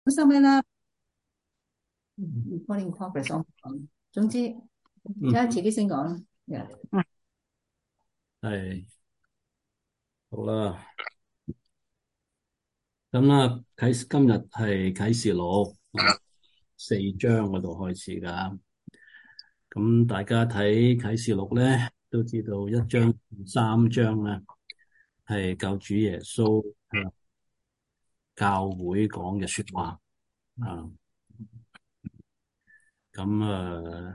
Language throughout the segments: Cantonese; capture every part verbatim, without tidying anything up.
收尾啦，recording progress 我講，總之而嗯， 家自己先講啦。Yeah. 係好啦。咁啦，啟示今日係啟示錄啊四章嗰度開始噶。咁大家睇啟示錄咧，都知道一章三章咧係救主耶穌向教會講嘅說話啊。咁啊，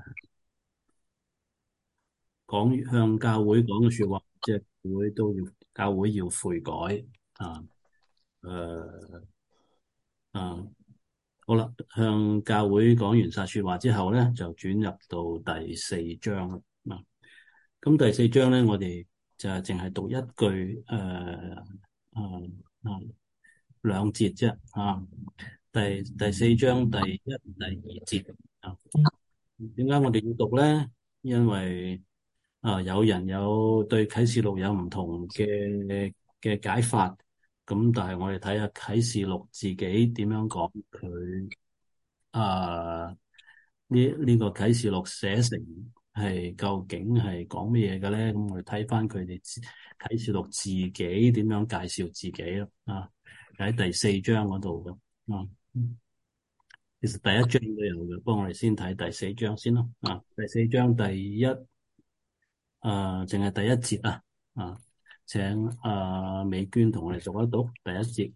講向教會講嘅說話，即係會都要教會要悔改啊。誒啊。好啦，向教會講完晒說話之後咧，就轉入到第四章啦。咁第四章咧，我哋就係淨係讀一句誒誒誒兩節啫啊。第第四章第一、第二節啊。點解我哋要讀咧？因為啊，有人有對啟示錄有唔同嘅嘅解法，咁但係我哋睇下啟示錄自己點樣講佢。啊！呢呢個啟示錄寫成係究竟係講乜嘢嘅咧？咁我哋睇翻佢哋自啟示錄自己點樣介紹自己咯。啊，喺第四章嗰度嘅。啊，其實第一章都有嘅，不過我哋先睇第四章先咯。啊，第四章第一，啊，淨係第一節啊。啊，請啊美娟同我哋讀一讀第一節。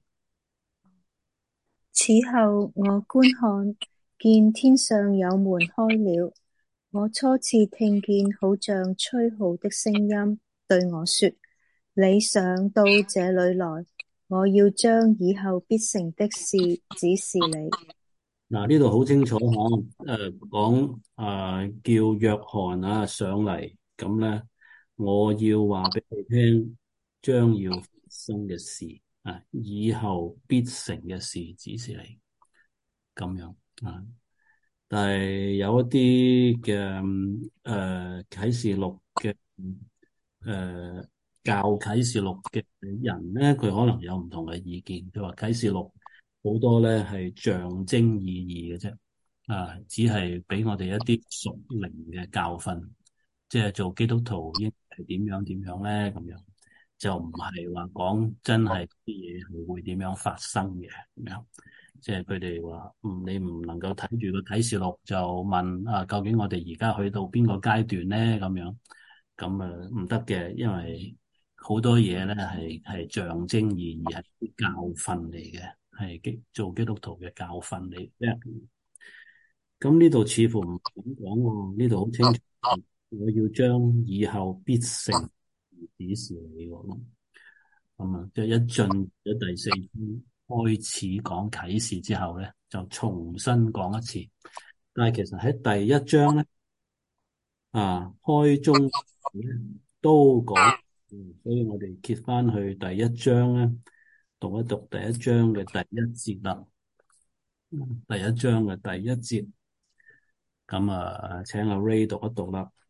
此後我觀看，見天上有門開了。我初次聽見好像吹號的聲音對我說：你上到這裏來，我要將以後必成的事指示你。 嗱，呢度好清楚嗬。誒講啊，叫約翰啊上嚟，咁咧，我要話俾你聽，將要發生嘅事啊，以後必成嘅事指示你，咁樣啊。但係有一啲嘅誒啟示錄嘅誒教啟示錄嘅人咧，佢可能有唔同嘅意見。佢話啟示錄好多咧係象徵意義嘅啫，啊，只係俾我哋一啲屬靈嘅教訓，即係做基督徒應該係點樣點樣咧，咁樣就唔係話講真係啲嘢係會點樣發生嘅咁樣。即係佢哋話，嗯，你唔能夠睇住個啟示錄就問啊，究竟我哋而家去到邊個階段咧？咁樣咁啊唔得嘅，因為好多嘢咧係係象徵意義，係啲教訓嚟嘅，係基做基督徒嘅教訓嚟嘅。咁呢度似乎唔咁講喎，呢度好清楚，我要將以後必成指示你喎。咁啊，即係一進咗第四章開始講啟示之後咧，就重新講一次。但係其實喺第一章咧，啊開宗都講，嗯，所以我哋揭翻去第一章咧，讀一讀第一章嘅第一節啦。第一章嘅第一節，咁啊，請阿 Ray 讀一讀啦。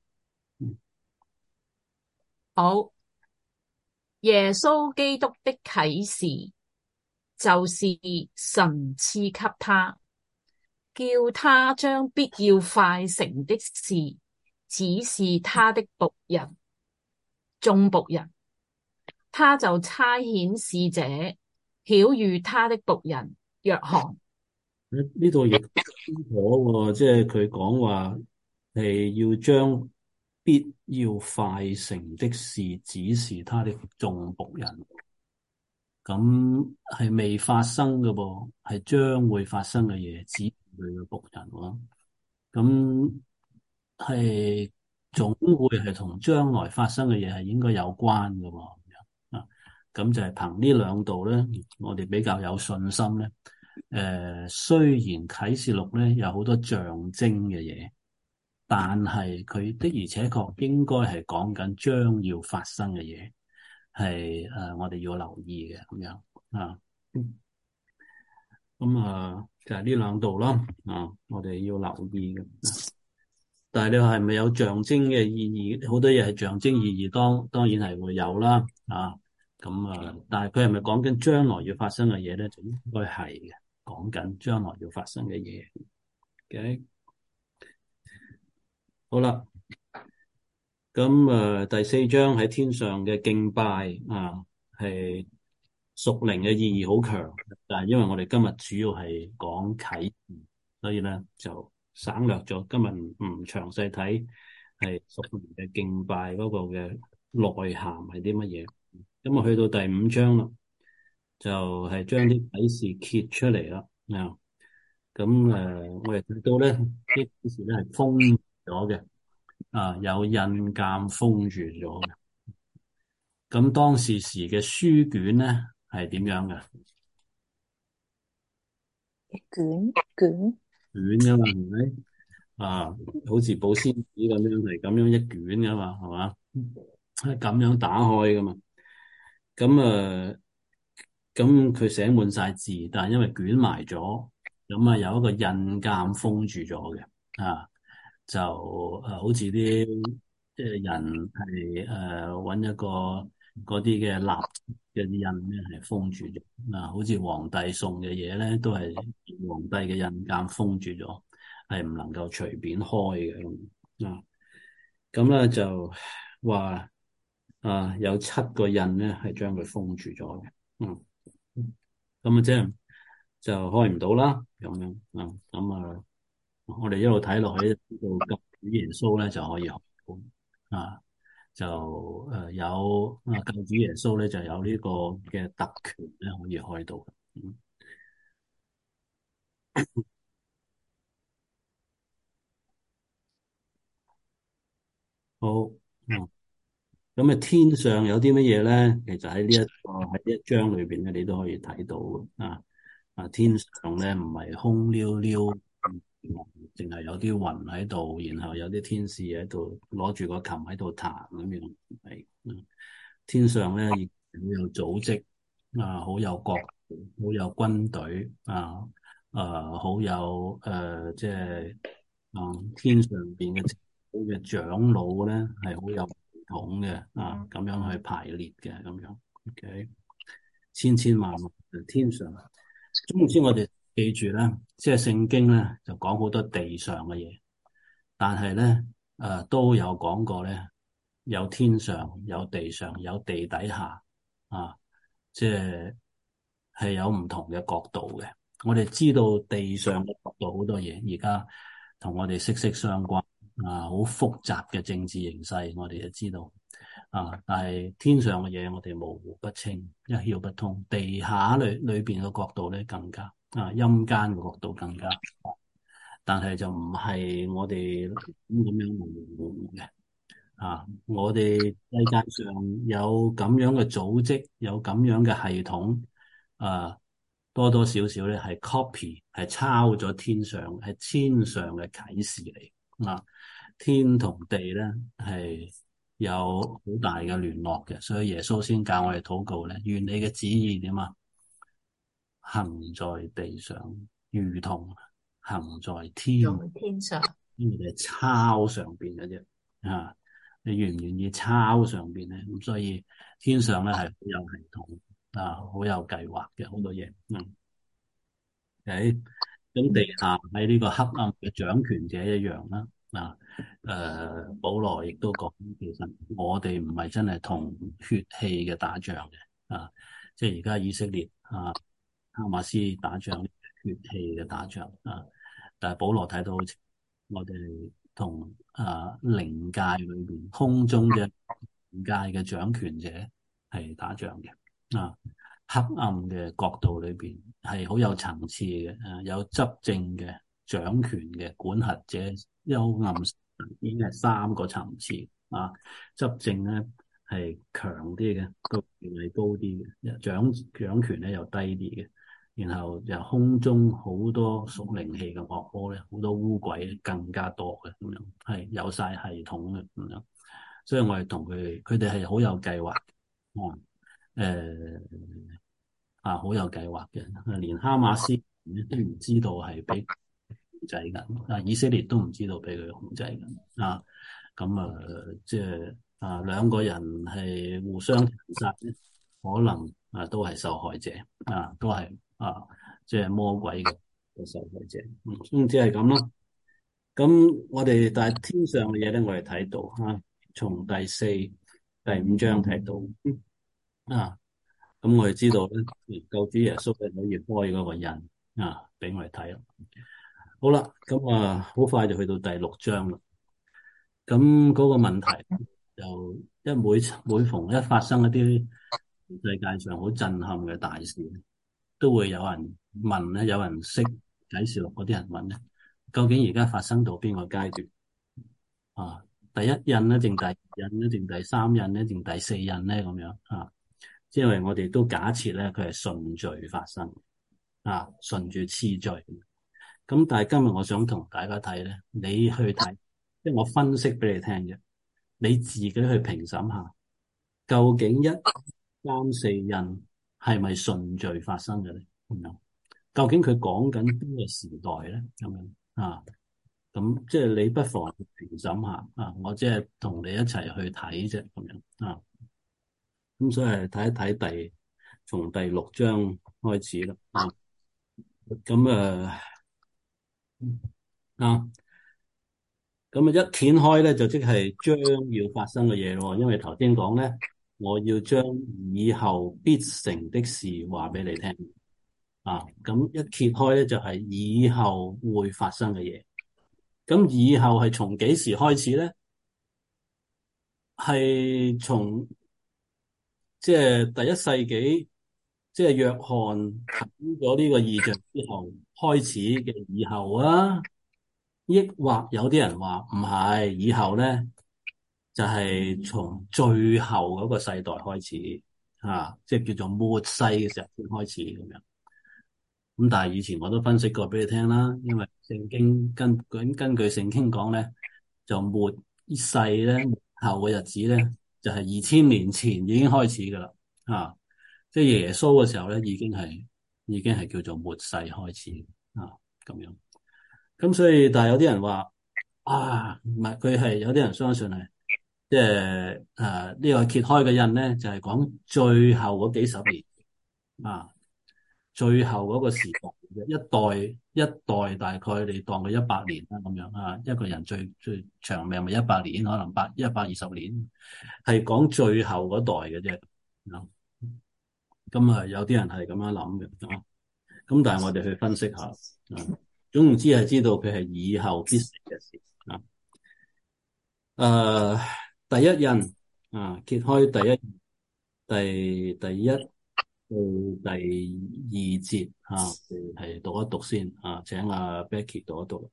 好，耶穌基督的啟示，就是神賜給他，叫他將必要快成的事指示他的僕人、眾僕人。他就差遣使者曉諭他的僕人約翰。 呢度亦清楚喎，即係佢講話係要將必要快成的事指示他的眾僕人，咁係未發生嘅噃，係將會發生嘅嘢指示佢嘅僕人咯。咁係總會係同將來發生嘅嘢係應該有關嘅喎。啊，咁就係憑呢兩度咧，我哋比較有信心咧。誒、呃，雖然啟示錄咧有好多象徵嘅嘢，但係佢的而且確應該係講緊將要發生嘅嘢，係誒、呃、我哋要留意嘅咁樣啊。咁啊就係呢兩度啦，啊，我哋要留意嘅。但係你話係咪有象徵嘅意義？好多嘢係象徵意義，當當然係會有啦。啊，咁啊，但係佢係咪講緊將來要發生嘅嘢咧？就應該係嘅。 講緊將來要發生嘅嘢。Okay? 好啦，咁誒、呃、第四章喺天上嘅敬拜啊，係屬靈嘅意義好強，但係因為我哋今日主要係講啟示，所以咧就省略咗，今日唔詳細睇係屬靈嘅敬拜嗰個嘅內涵係啲乜嘢。咁啊去到第五章啦，就係、是、將啲啟示揭出嚟啦。啊，咁誒、呃、我哋睇到咧啲啟示咧係封咗嘅，啊有印鑑封住咗嘅。咁當時時嘅書卷咧係點樣嘅？ 卷卷卷噶嘛，係咪？啊，好似保鮮紙咁樣，係咁樣一卷噶嘛，係嘛？係咁樣打開噶嘛。咁啊，咁佢寫滿晒字，但係因為捲埋咗，咁啊有一個印鑑封住咗嘅。啊，就誒、啊、好似啲即係人係誒搵一個嗰啲嘅蠟嘅印咧，係封住咗。啊，好似皇帝送嘅嘢咧，都係皇帝嘅印鑑封住咗，係唔能夠隨便開嘅。啊，咁咧就話啊有七個印咧係將佢封住咗嘅。嗯，咁啊即係就開唔到啦，咁樣啊，咁啊我哋一路睇落去到救主耶穌咧就可以開到啊，就誒、呃、有啊救主耶穌咧就有呢個嘅特權咧可以開到。嗯，好。嗯，咁啊天上有啲乜嘢咧？其實喺呢一個喺呢一章裏邊咧，你都可以睇到啊。啊，天上咧唔係空溜溜，淨係有啲雲喺度，然後有啲天使喺度攞住個琴喺度彈咁樣。係，嗯，天上咧亦好有組織啊，好有國度，好有軍隊啊，誒，好有誒，即係啊，天上邊嘅嘅長老咧係好有系統嘅啊，咁樣去排列嘅咁樣。OK，千千萬萬天上。總之我哋記住咧，即係聖經咧就講好多地上嘅嘢，但係咧誒都有講過咧，有天上、有地上、有地底下啊，即係係有唔同嘅角度嘅。我哋知道地上嘅角度好多嘢，而家同我哋息息相關啊，好複雜嘅政治形勢，我哋就知道。啊！但係天上嘅嘢，我哋模糊不清，一竅不通。地下裏裏邊嘅角度咧，更加啊陰間嘅角度更加，但係就唔係我哋咁咁樣模糊嘅。啊！我哋世界上有咁樣嘅組織，有咁樣嘅系統，啊，多多少少咧係 copy，係抄咗天上，係天上嘅啟示嚟。啊，天同地咧係有好大嘅聯絡嘅，所以耶穌先教我哋禱告咧，願你嘅旨意點啊，行在地上，如同行在天。 在天上， 因為你係抄上邊嘅啫，啊，你願唔願意抄上邊咧？咁所以天上咧係好有系統啊，好有計劃嘅好多嘢。嗯，誒，咁地下喺呢個黑暗嘅掌權者一樣啦。啊，誒、呃，保羅亦都講，其實我哋唔係真係同血氣嘅打仗嘅，啊，即係而家以色列啊，哈馬斯打仗，血氣嘅打仗啊，但係保羅睇到我哋同啊靈界裏邊空中嘅靈界嘅掌權者係打仗嘅，啊，黑暗嘅角度裏邊係好有層次嘅，誒、啊，有執政嘅掌權嘅管轄者。幽暗已經係三個層次啊，執政咧係強啲嘅，個權係高啲嘅，掌掌權咧又低啲嘅，然後就空中好多屬靈氣嘅惡魔咧，好多污鬼更加多嘅咁樣，係有晒系統嘅咁樣，所以我哋同佢，佢哋係好有計劃，哦、嗯，誒、呃、啊，好有計劃嘅，連哈馬斯都唔知道係俾控制緊，啊，以色列都唔知道俾佢控制緊，啊，咁啊，即係啊，兩個人係互相殘殺，可能啊都係受害者，啊，都係啊， 即係魔鬼嘅嘅受害者。嗯，總之係咁啦。咁我哋但係天上嘅嘢咧，我哋睇到吓，從第四、第五章睇到、嗯、啊。咁我哋知道咧，救主耶穌係可以開嗰個印啊，俾我哋睇啦。好啦，咁啊，好快就去到第六章啦。咁嗰個問題就一每每逢一發生一啲世界上好震撼嘅大事，都會有人問咧，有人識啟示錄嗰啲人問咧，究竟而家發生到邊個階段啊？第一印咧，定第二印咧，定第三印咧，定第四印咧？咁樣啊？因為我哋都假設咧，佢係順序發生啊，順住次序。咁但係今日我想同大家睇咧，你去睇，即係我分析俾你聽嘅，你自己去評審下，究竟一、三、四印係咪順序發生嘅咧？咁樣，究竟佢講緊邊個時代咧？咁樣啊，咁即係你不妨去評審下啊，我即係同你一齊去睇啫，咁樣啊。咁所以睇一睇第從第六章開始啦，啊，咁誒啊，咁啊一掀開咧就即係將要發生嘅嘢咯，因為頭先講咧，我要將以後必成的事話俾你聽，啊，咁一揭開咧就係以後會發生嘅嘢，咁以後係從幾時開始咧？係從即係第一世紀，即係約翰睇咗呢個異象之後開始嘅以後啊，抑或有啲人話唔係，以後咧就係、是、從最後嗰個世代開始啊，即係叫做末世嘅時候先開始咁樣。咁但係以前我都分析過俾你聽啦，因為聖經根根根據聖經講咧，就末世咧末後嘅日子咧，就係二千年前已經開始噶啦，啊，即係耶穌嘅時候咧，已經係已經係叫做末世開始啊，咁樣。咁所以，但係有啲人話啊，唔係，佢係有啲人相信係，即係誒呢個揭開嘅印咧，就係、是、講最後嗰幾十年啊，最後嗰個時代，一代一代大概你當佢一百年啦咁樣啊，一個人最最長命咪一百年，可能百一百二十年，係講最後嗰代嘅啫。咁啊，有啲人係咁樣諗嘅啊。咁但係我哋去分析下啊，總之係知道佢係以後必成嘅事啊。誒、呃，第一印啊，揭開第一第第一到第二節啊，係讀一讀先啊，請阿 Becky 讀一讀。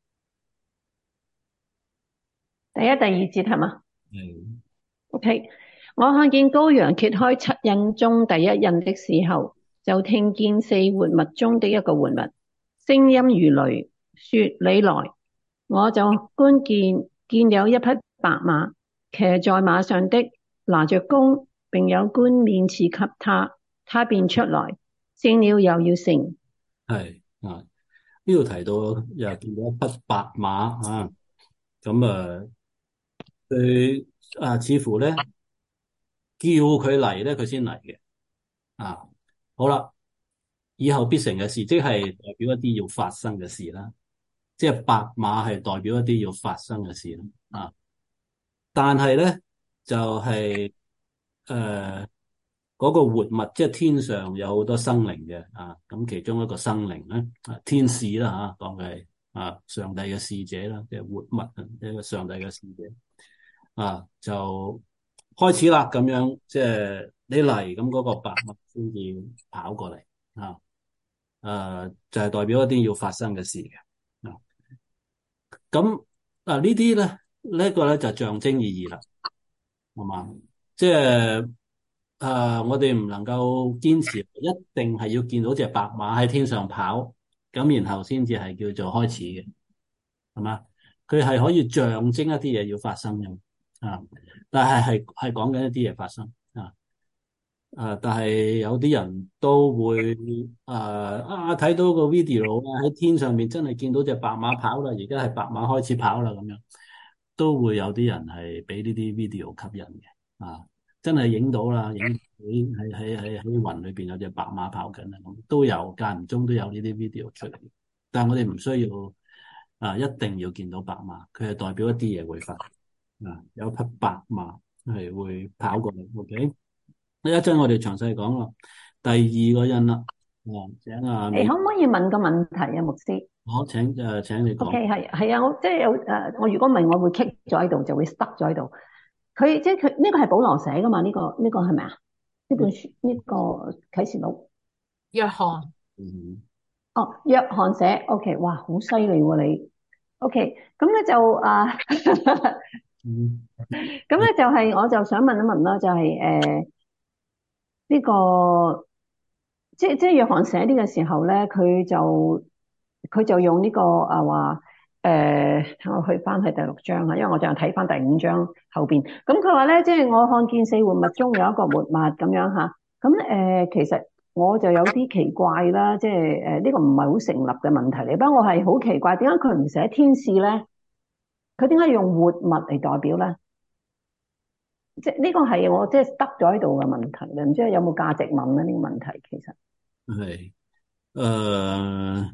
第一、第二節係嘛？ 嗯。 OK，我看見羔羊揭開七印中第一印的時候，就聽見四活物中的一個活物，聲音如雷，說：你來！我就觀見，見有一匹白馬，騎在馬上的拿着弓，並有冠冕賜給他，他便出來，勝了又要勝。 係啊，呢度提到又見到一匹白馬啊，咁啊，佢啊似乎咧叫佢嚟咧，佢先嚟嘅啊。好啦，以後必成嘅事，即係代表一啲要發生嘅事啦。即係白馬係代表一啲要發生嘅事啦。啊，但係咧就係誒嗰個活物，即係天上有好多生靈嘅啊。咁其中一個生靈咧，啊天使啦吓，當佢係啊上帝嘅使者啦，即係活物啊，一個上帝嘅使者啊，就開始啦咁樣，即係你嚟，咁嗰個白馬先至跑過嚟啊。誒，就係代表一啲要發生嘅事嘅啊。咁啊呢啲咧呢一個咧就象徵意義啦，係嘛？即係誒，我哋唔能夠堅持一定係要見到隻白馬喺天上跑，咁然後先至係叫做開始嘅，係嘛？佢係可以象徵一啲嘢要發生嘅啊，但係係係講緊一啲嘢發生啊。誒、啊，但係有啲人都會誒啊睇到個 video 啊，喺天上面真係見到隻白馬跑啦，而家係白馬開始跑啦咁樣，都會有啲人係俾呢啲 video 吸引嘅啊。 真係影到啦，影喺喺喺喺喺雲裏邊有隻白馬跑緊啊，咁都有間唔中都有呢啲 video 出嚟。但係我哋唔需要啊，一定要見到白馬，佢係代表一啲嘢會發生啊，有一匹白馬係會跑過嚟。OK，呢一陣我哋詳細講咯。第二個印啦，啊，請啊美， 你可唔可以問個問題啊，牧師我請誒、呃、請你講。 ？OK，係係啊，我即係有誒，我如果唔係，我會 kick 咗喺度，就會 stuck 咗喺度。佢即係佢呢個係保羅寫噶嘛？呢、這個呢、這個係咪啊？呢本書呢、這個啟示錄， 約翰， 嗯哦，約翰寫。OK，哇，好犀利喎你。OK，咁咧就啊， 嗯咁咧就係我就想問一問啦，就係誒呢個即係即係約翰寫呢個時候咧，佢就佢就用呢、這個啊話誒，我去翻去第六章啊，因為我就睇翻第五章後邊。咁佢話咧，即係我看見四活物中有一個活物咁樣吓。咁誒、呃，其實我就有啲奇怪啦，即係誒呢個唔係好成立嘅問題嚟。不過我係好奇怪，點解佢唔寫天使咧？佢點解要用活物嚟代表咧？即係呢個係我即係得咗喺度嘅問題咧，唔知有冇價值問咧？呢個問題其實係誒，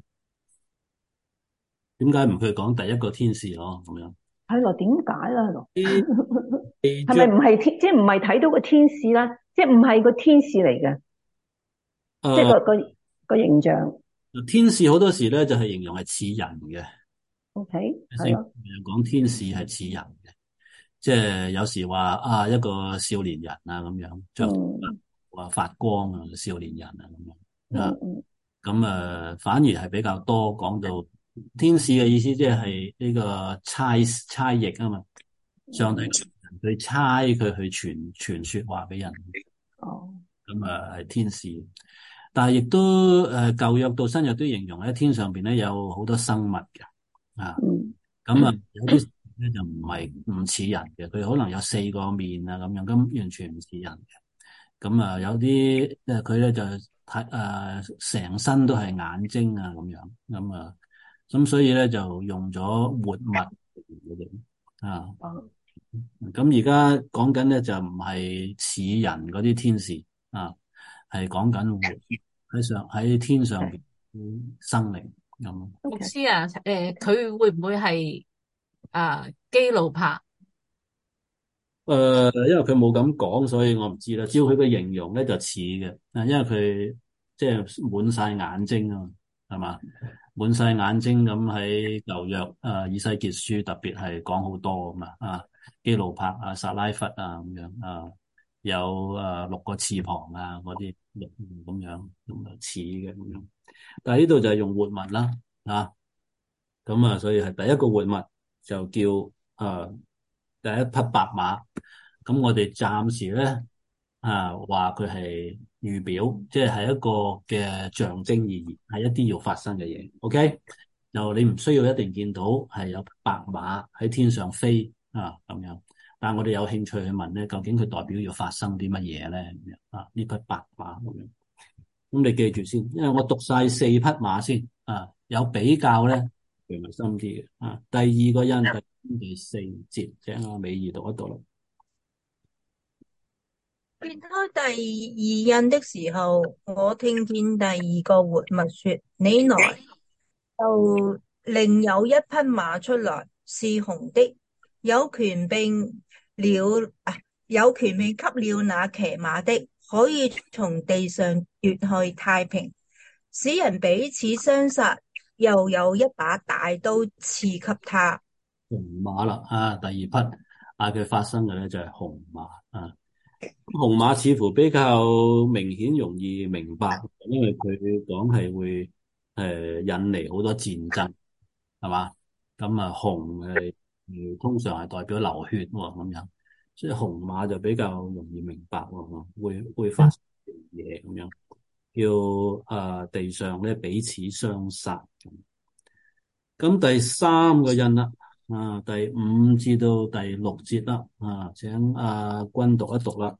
點解唔去講第一個天使咯？咁樣係咯，點解咧？係咯， 呢係咪唔係天？即係唔係睇到個天使咧？即係唔係個天使嚟嘅？即係誒個個個形象。 天使好多時咧就係形容係似人嘅， O K，係聖咯， 講天使係似人嘅，即係有時話啊一個少年人啊咁樣，着嗯話發光啊少年人啊咁樣啊， 嗯嗯咁啊反而係比較多講到天使嘅意思，即係呢個差差役啊嘛，上帝佢差佢去傳傳說話俾人， 哦咁啊係天使。但係亦都誒舊約到新約都形容喺天上邊咧有好多生物嘅啊， 嗯咁啊有啲咧就唔係唔似人嘅，佢可能有四個面啊咁樣，咁完全唔似人嘅。咁啊有啲誒佢咧就睇誒成身都係眼睛啊咁樣，咁啊咁所以咧就用咗活物啊。 哦咁而家講緊咧就唔係似人嗰啲天使啊，係講緊活喺上喺天上邊生靈咁。 牧 O K， 師啊，誒，佢會唔會係啊基路伯？ 誒、呃，因為佢冇咁講，所以我唔知啦。照佢嘅形容咧就似嘅，啊，因為佢即係滿晒眼睛啊嘛，係嘛，滿晒眼睛咁喺舊約誒以西結書特別係講好多啊嘛，啊，基路伯啊、撒拉弗啊咁樣啊，有誒、啊、六個翅膀啊嗰啲咁樣咁啊似嘅咁樣，但係呢度就係用活物啦，啊，咁啊，所以係第一個活物就叫誒。啊第一匹白馬，咁我哋暫時咧啊話佢係預表，即係係一個嘅象徵意義，係一啲要發生嘅嘢。OK，就你唔需要一定見到係有白馬喺天上飛啊咁樣，但係我哋有興趣去問咧，究竟佢代表要發生啲乜嘢咧？咁樣啊呢匹白馬咁樣，咁你記住先，因為我讀晒四匹馬先啊，有比較咧，明咪深啲嘅啊。第二個因第第四節，請阿美儀讀一讀啦。 揭開第二印的時候，我聽見第二個活物說：你來。就另有一匹馬出來，是紅的，有權柄了啊，有權柄給了那騎馬的，可以從地上奪去太平，使人彼此相殺，又有一把大刀賜給他。 紅馬啦，啊，第二匹啊，佢發生嘅咧就係紅馬啊。紅馬似乎比較明顯容易明白，因為佢講係會誒、呃、引嚟好多戰爭，係嘛？咁啊紅係、呃、通常係代表流血喎，咁樣，所以紅馬就比較容易明白喎，會會發生嘢咁樣，叫誒、呃、地上咧彼此相殺。咁第三個印啦，啊，第五至到第六節啦，啊，請阿君讀一讀啦。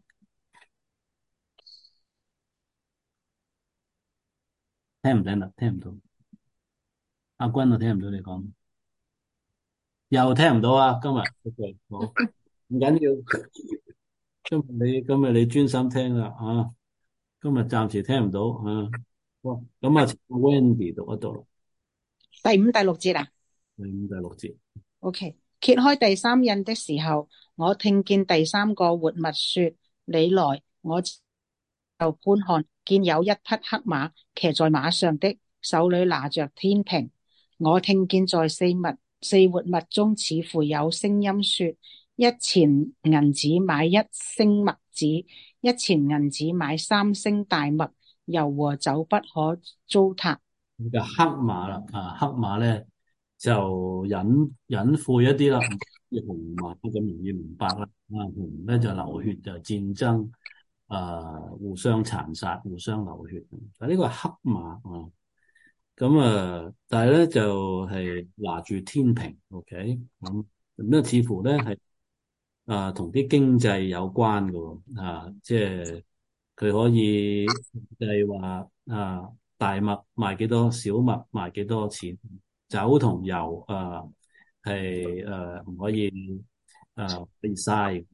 聽唔聽得？聽唔到。阿君啊，聽唔到你講，又聽唔到啊！今日，OK，好，唔緊要。 今日你今日你專心聽啦啊！今日暫時聽唔到啊。哇，咁啊，Wendy 讀一讀第五、第六節啊。 第五、第六節。 OK，揭開第三印的時候，我聽見第三個活物說：你來，我就觀看，見有一匹黑馬，騎在馬上的，手裏拿着天平。我聽見在四物四活物中，似乎有聲音說：一錢銀子買一升麥子，一錢銀子買三升大麥，油和酒不可糟蹋。 呢個黑馬啦，啊，黑馬咧就隱隱晦一啲啦，唔似紅馬咁容易明白啦。啊，紅咧就流血就戰爭，啊，互相殘殺，互相流血。但呢個係黑馬啊，咁啊，但係咧就係、是、拿住天平 ，OK，咁咁咧似乎咧係啊同啲經濟有關嘅，啊，即係佢可以計劃啊。大麥賣幾多，小麥賣幾多錢，酒同油啊係誒唔可以誒、呃、被嘥。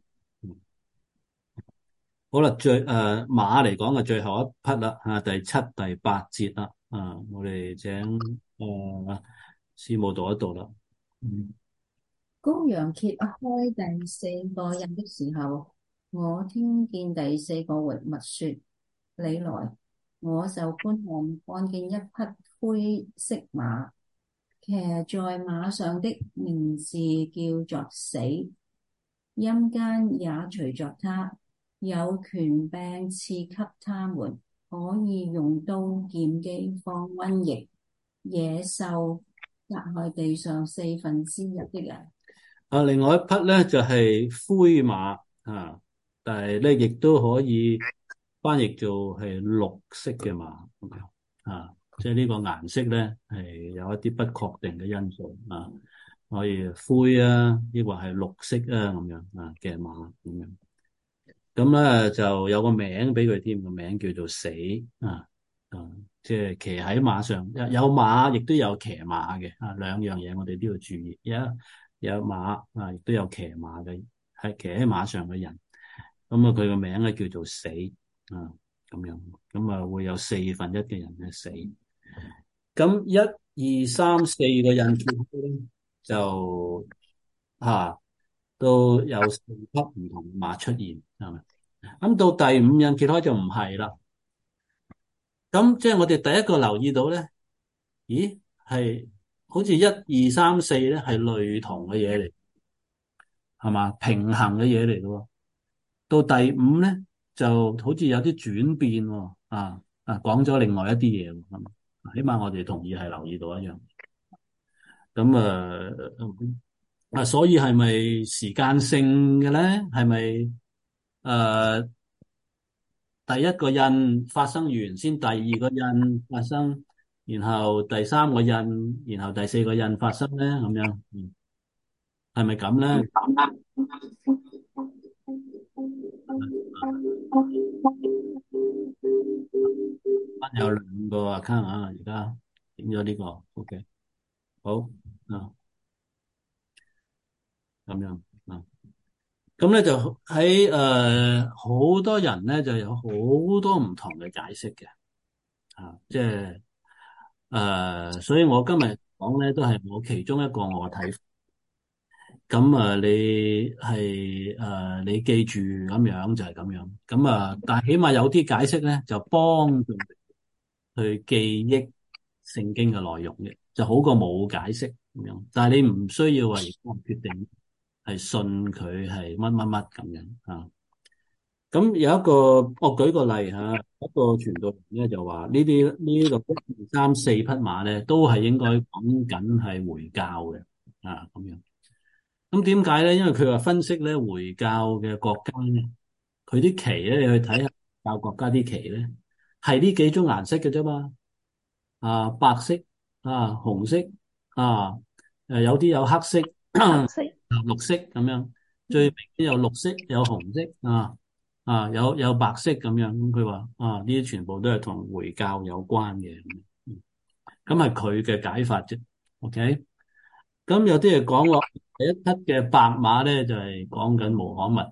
好啦，最誒、呃、馬嚟講嘅最後一匹啦，啊第七、第八節啦，啊我哋請誒師母讀一讀啦。嗯， 羔羊揭開第四個印的時候，我聽見第四個活物說：你來。我就觀看，看見一匹灰色馬，騎在馬上的名字叫做死，陰間也隨着他，有權柄賜給他們，可以用刀劍饑荒瘟疫野獸殺害地上四分之一的人。 啊，另外一匹咧就係、是、灰馬啊，但係咧亦都可以翻譯做係綠色嘅馬啊，即係呢個顏色咧係有一啲不確定嘅因素啊，可以灰啊，抑或係綠色啊咁樣啊嘅馬咁樣。咁咧就有個名俾佢添，個名叫做死啊，啊，即係騎喺馬上，有有馬亦都有騎馬嘅啊，兩樣嘢我哋都要注意。有有馬啊，亦都有騎馬嘅，係騎喺馬上嘅人。咁啊，佢個名咧叫做死啊，咁樣，咁啊會有四分一嘅人咧死。咁一二三四個印揭開咧，就吓都有四匹唔同嘅馬出現，係咪？咁到第五印揭開就唔係啦。咁即係我哋第一個留意到咧，咦，係好似一二三四咧係類同嘅嘢嚟，係嘛？平衡嘅嘢嚟嘅。到第五咧就好似有啲轉變喎，啊啊講咗另外一啲嘢，起碼我哋同意係留意到一樣。咁啊啊，所以係咪時間性嘅咧？係咪誒第一個印發生完先，第二個印發生，然後第三個印，然後第四個印發生咧？咁樣，嗯，係咪咁咧？有兩個 account 啊，而家點咗呢個 ，OK，好啊，咁樣啊，咁咧就喺誒好多人咧就有好多唔同嘅解釋嘅，啊，即係誒、呃，所以我今日講咧都係我其中一個我嘅睇法。咁啊，你係誒、呃，你記住咁樣就係咁樣，咁啊，但係起碼有啲解釋咧就幫助去記憶聖經嘅內容嘅，就好過冇解釋咁樣。但係你唔需要話而家決定係信佢係乜乜乜咁樣啊。咁有一個，我舉個例吓，一個傳道人咧就話呢啲呢個一二三四匹馬咧都係應該講緊係回教嘅啊咁樣。咁點解咧？因為佢話分析咧回教嘅國家咧，佢啲旗咧，你去睇下教國家啲旗咧，係呢幾種顏色嘅啫嘛。啊，白色啊，紅色啊，誒，有啲有黑色、 黑色、 綠色咁樣。最明顯有綠色、有紅色啊，啊，有有白色咁樣。咁佢話啊，呢啲全部都係同回教有關嘅。咁係佢嘅解法啫。OK。咁有啲人講話第一匹嘅白馬咧就係講緊穆罕默德啦，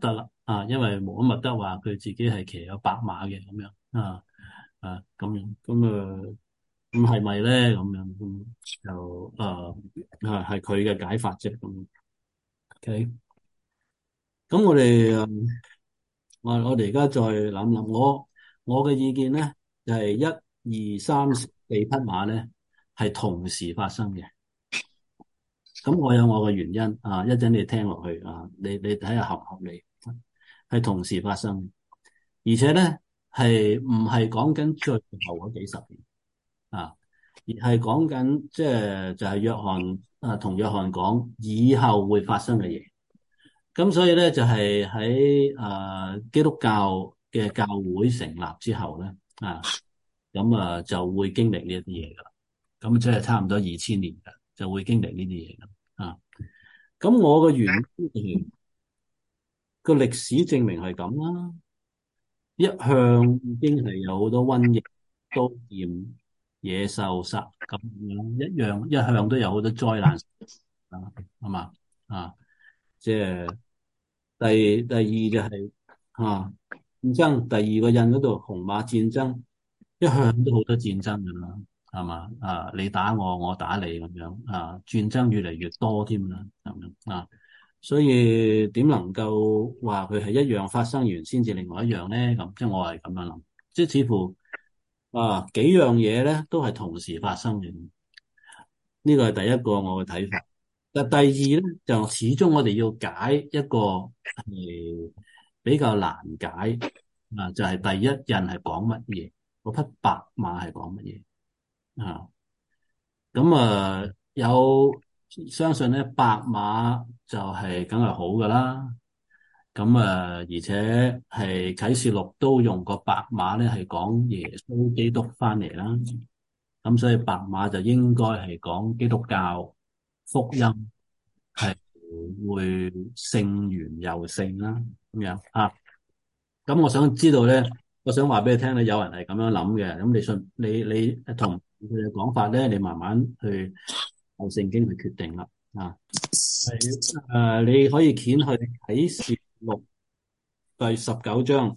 啊，因為穆罕默德話佢自己係騎有白馬嘅咁樣啊啊咁樣咁啊咁係咪咧咁樣咁就誒啊係佢嘅解法啫咁。OK，咁我哋誒我我哋而家再諗諗，我我嘅意見咧就係一二三四匹馬咧係同時發生嘅。咁我有我嘅原因啊，一陣你聽落去啊，你你睇下合唔合理？係同時發生，而且咧係唔係講緊最後嗰幾十年啊，而係講緊即係就係約翰啊同約翰講以後會發生嘅嘢。咁所以咧就係喺誒基督教嘅教會成立之後咧啊，咁啊就會經歷呢一啲嘢噶啦。咁即係差唔多二千年噶，就會經歷呢啲嘢噶啊。咁我嘅原因係個歷史證明係咁啦，一向已經係有好多瘟疫、刀劍、野獸殺咁樣，一樣一向都有好多災難啊，係嘛啊？即係第第二就係、啊戰爭，第二個印嗰度紅馬戰爭，一向都好多戰爭噶啦，係嘛啊？你打我，我打你咁樣啊，戰爭越嚟越多添啦，咁樣啊。所以點能夠話佢係一樣發生完先至另外一樣咧？咁即係我係咁樣諗，即係似乎啊幾樣嘢咧都係同時發生嘅。呢個係第一個我嘅睇法。但第二咧就始終我哋要解一個係比較難解啊，就係、是、第一印係講乜嘢，嗰匹白馬係講乜嘢啊？咁啊有相信咧白馬就係梗係好噶啦。咁啊，而且係啟示錄都用個白馬咧，係講耶穌基督翻嚟啦。咁所以白馬就應該係講基督教福音係會勝完又勝啦，咁樣啊。咁我想知道咧，我想話俾你聽咧，有人係咁樣諗嘅。咁你信你你同佢嘅講法咧，你慢慢去用聖經去決定啦。啊，係誒、呃，你可以掀去啟示錄第十九章，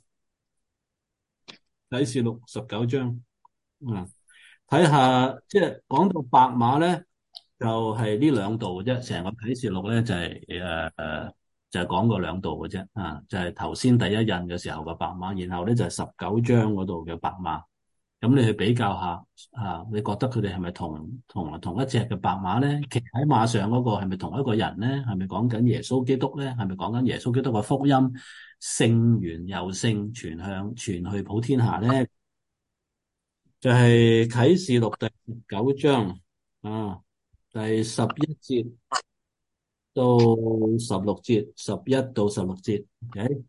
啟示錄十九章，嗯，睇下即係講到白馬咧，就係呢兩度嘅啫。成個啟示錄咧就係誒誒，就係講過兩度嘅啫。啊，就係頭先第一印嘅時候嘅白馬，然後咧就係十九章嗰度嘅白馬。咁你去比較下啊，你覺得佢哋係咪同同同一隻嘅白馬咧？騎喺馬上嗰個係咪同一個人咧？係咪講緊耶穌基督咧？係咪講緊耶穌基督嘅福音勝完又勝，傳向傳去普天下咧？就係啟示錄第十九章啊，第十一節到十六節，十一到十六節。OK，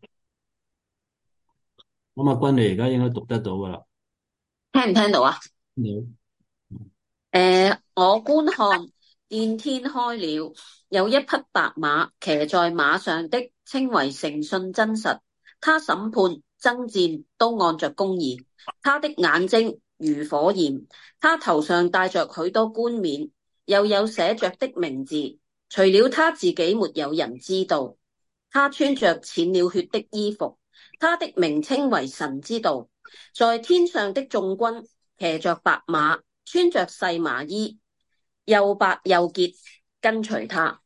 咁阿君你而家應該讀得到噶啦。 聽唔聽到啊？ 你誒，我觀看，見天開了，有一匹白馬，騎在馬上的稱為誠信真實。他審判爭戰都按着公義。他的眼睛如火焰，他頭上戴着許多冠冕，又有寫着的名字，除了他自己沒有人知道。他穿着濺了血的衣服，他的名稱為神之道。在天上的眾軍騎着白馬，穿着細麻衣，又白又潔，跟隨他。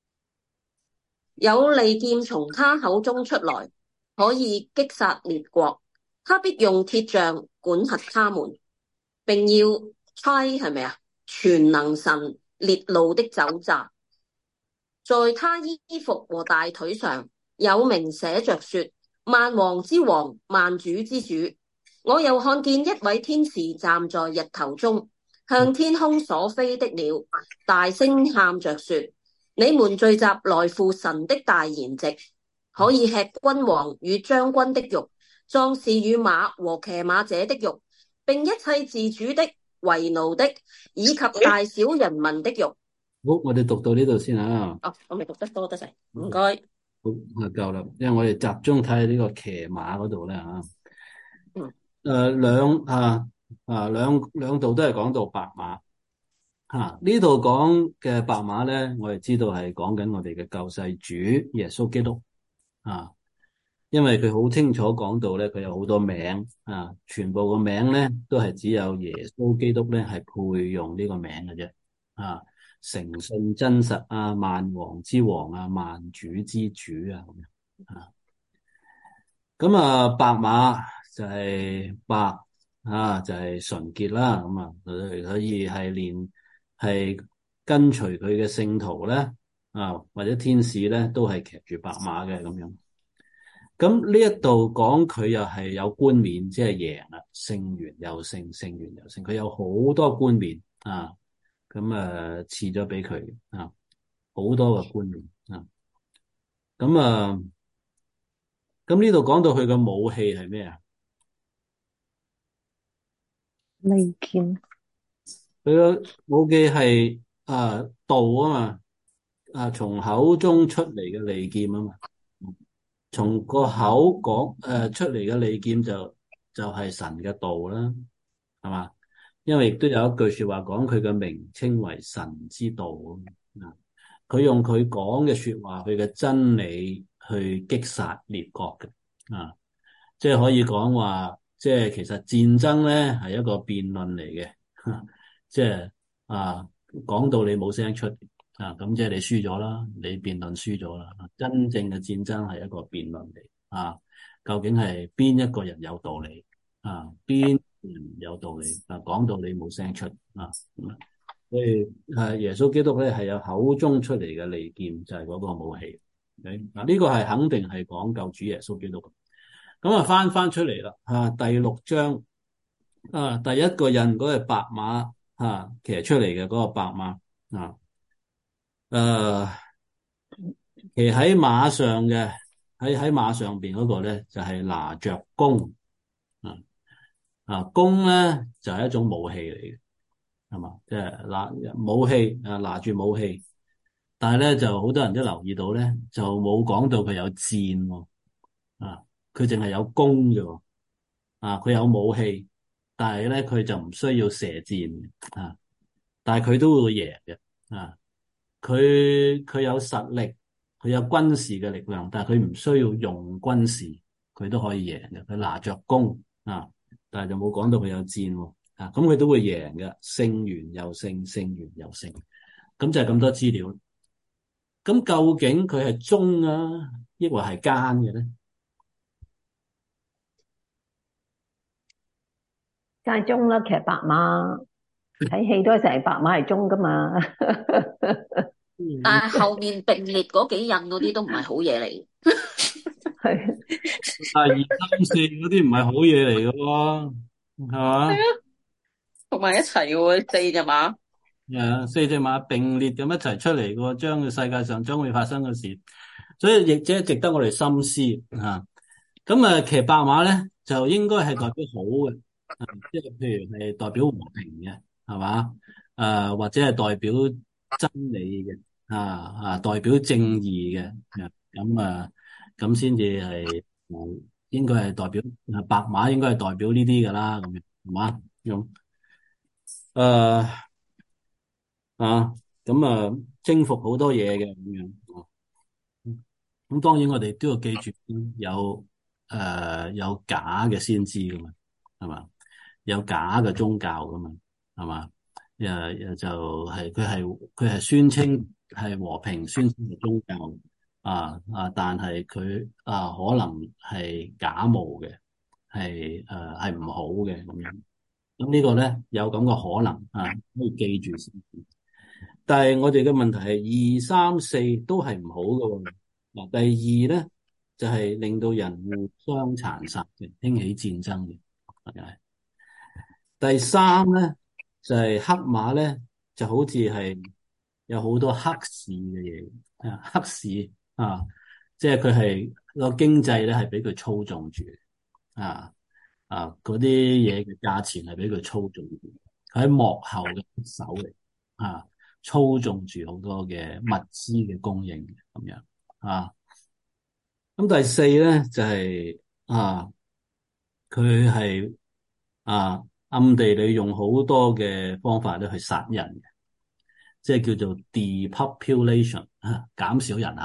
有利劍從他口中出來，可以擊殺列國。他必用鐵杖管轄他們，並要吹係咪啊？全能神烈怒的酒醡。在他衣服和大腿上有名寫着說：萬王之王，萬主之主。我又看見一位天使站在日頭中，向天空所飛的鳥大聲喊着說：你們聚集來赴神的大筵席，可以吃君王與將軍的肉，壯士與馬和騎馬者的肉，並一切自主的、為奴的，以及大小人民的肉。 好，我哋讀到呢度先啊。 哦，我未讀得多得滯，唔該。 好，夠啦，因為我哋集中睇呢個騎馬嗰度咧吓。 嗯。 誒，兩啊啊兩兩度都係講到白馬吓，呢度講嘅白馬咧，我哋知道係講緊我哋嘅救世主耶穌基督啊。 因為佢好清楚講到咧，佢有好多名啊，全部個名咧都係只有耶穌基督咧係配用呢個名嘅啫。啊，誠信真實啊，萬王之王啊，萬主之主啊，咁樣啊。咁啊，白馬就係白啊，就係純潔啦。咁啊，所以係連係跟隨佢嘅聖徒咧啊，或者天使咧，都係騎住白馬嘅咁樣。咁呢一度講佢又係有冠冕，即係贏啦，勝完又勝，勝完又勝，佢有好多冠冕啊。咁啊，賜咗俾佢啊，好多嘅冠冕啊。咁啊，咁呢度講到佢嘅武器係咩啊？ 利劍。 佢個武器係啊道啊嘛，啊從口中出嚟嘅利劍啊嘛。從個口講誒、呃、出嚟嘅利劍就就係、是、神嘅道啦，係嘛？因為亦都有一句說話講佢嘅名稱為神之道啊。佢用佢講嘅說話，佢嘅真理去擊殺列國嘅啊，即係可以講話，即係其實戰爭咧係一個辯論嚟嘅，即係啊講到你冇聲出。啊，咁即係你輸咗啦，你辯論輸咗啦。真正嘅戰爭係一個辯論嚟啊，究竟係邊一個人有道理啊？邊人有道理啊？講到你冇聲出啊，所以係耶穌基督咧係有口中出嚟嘅利劍，就係、是、嗰個武器。嗱，呢個係肯定係講救主耶穌基督。咁啊，翻翻出嚟啦，啊，第六章啊，第一個人嗰隻白馬啊，騎出嚟嘅嗰個白馬啊。誒、呃，騎喺馬上嘅，喺喺馬上邊嗰個咧就係、是、拿着弓啊，啊弓咧就係、是、一種武器嚟嘅，係嘛？即係拿武器啊，拿住武器，但係咧就好多人都留意到咧，就冇講到佢有箭喎，啊，佢淨係有弓啫，啊，佢有武器，但係咧佢就唔需要射箭啊，但係佢都會贏嘅啊。佢佢有實力，佢有軍事嘅力量，但係佢唔需要用軍事，佢都可以贏嘅。佢拿着弓啊，但係就冇講到佢有箭喎啊，咁佢都會贏嘅，勝完又勝，勝完又勝，咁就係咁多資料。咁究竟佢係忠啊，抑或係奸嘅咧？ 梗係忠啦，騎白馬睇戲都係成日白馬係忠噶嘛。 但係後面並列嗰幾印嗰啲都唔係好嘢嚟。 係， 但係二三四嗰啲唔係好嘢嚟嘅喎，係嘛？ 係啊，同埋一齊嘅喎，四隻馬。 誒，四隻馬並列咁一齊出嚟嘅喎，將個世界上將會發生嘅事，所以亦即係值得我哋深思吓。咁啊，騎白馬咧就應該係代表好嘅，即係譬如係代表和平嘅，係嘛？誒，或者係代表真理嘅，啊啊，代表正義嘅，咁啊，咁先至係，應該係代表白馬，應該係代表呢啲噶啦，咁樣係嘛？用誒啊，咁啊，征服好多嘢嘅咁樣。咁當然我哋都要記住，有誒、呃、有假嘅先知噶嘛，係嘛？有假嘅宗教噶嘛，係嘛？誒誒就係佢係佢係宣稱係和平，宣稱係宗教啊啊，但係佢啊可能係假冒嘅，係誒係唔好嘅咁樣。咁呢個咧有咁嘅可能啊，可以記住先。但係我哋嘅問題係二三四都係唔好嘅。嗱，第二咧就係、是、令到人互相殘殺嘅，興起戰爭嘅，係。第三咧就係、是、黑馬咧，就好似係有好多黑市嘅嘢啊，黑市啊，即係佢係個經濟咧係俾佢操縱住啊啊，嗰啲嘢嘅價錢係俾佢操縱住，佢喺幕後嘅手嚟啊，操縱住好多嘅物資嘅供應咁樣啊。咁第四咧就係、是、啊，佢係啊暗地裏用好多嘅方法咧去殺人嘅，即係叫做 depopulation 啊，減少人口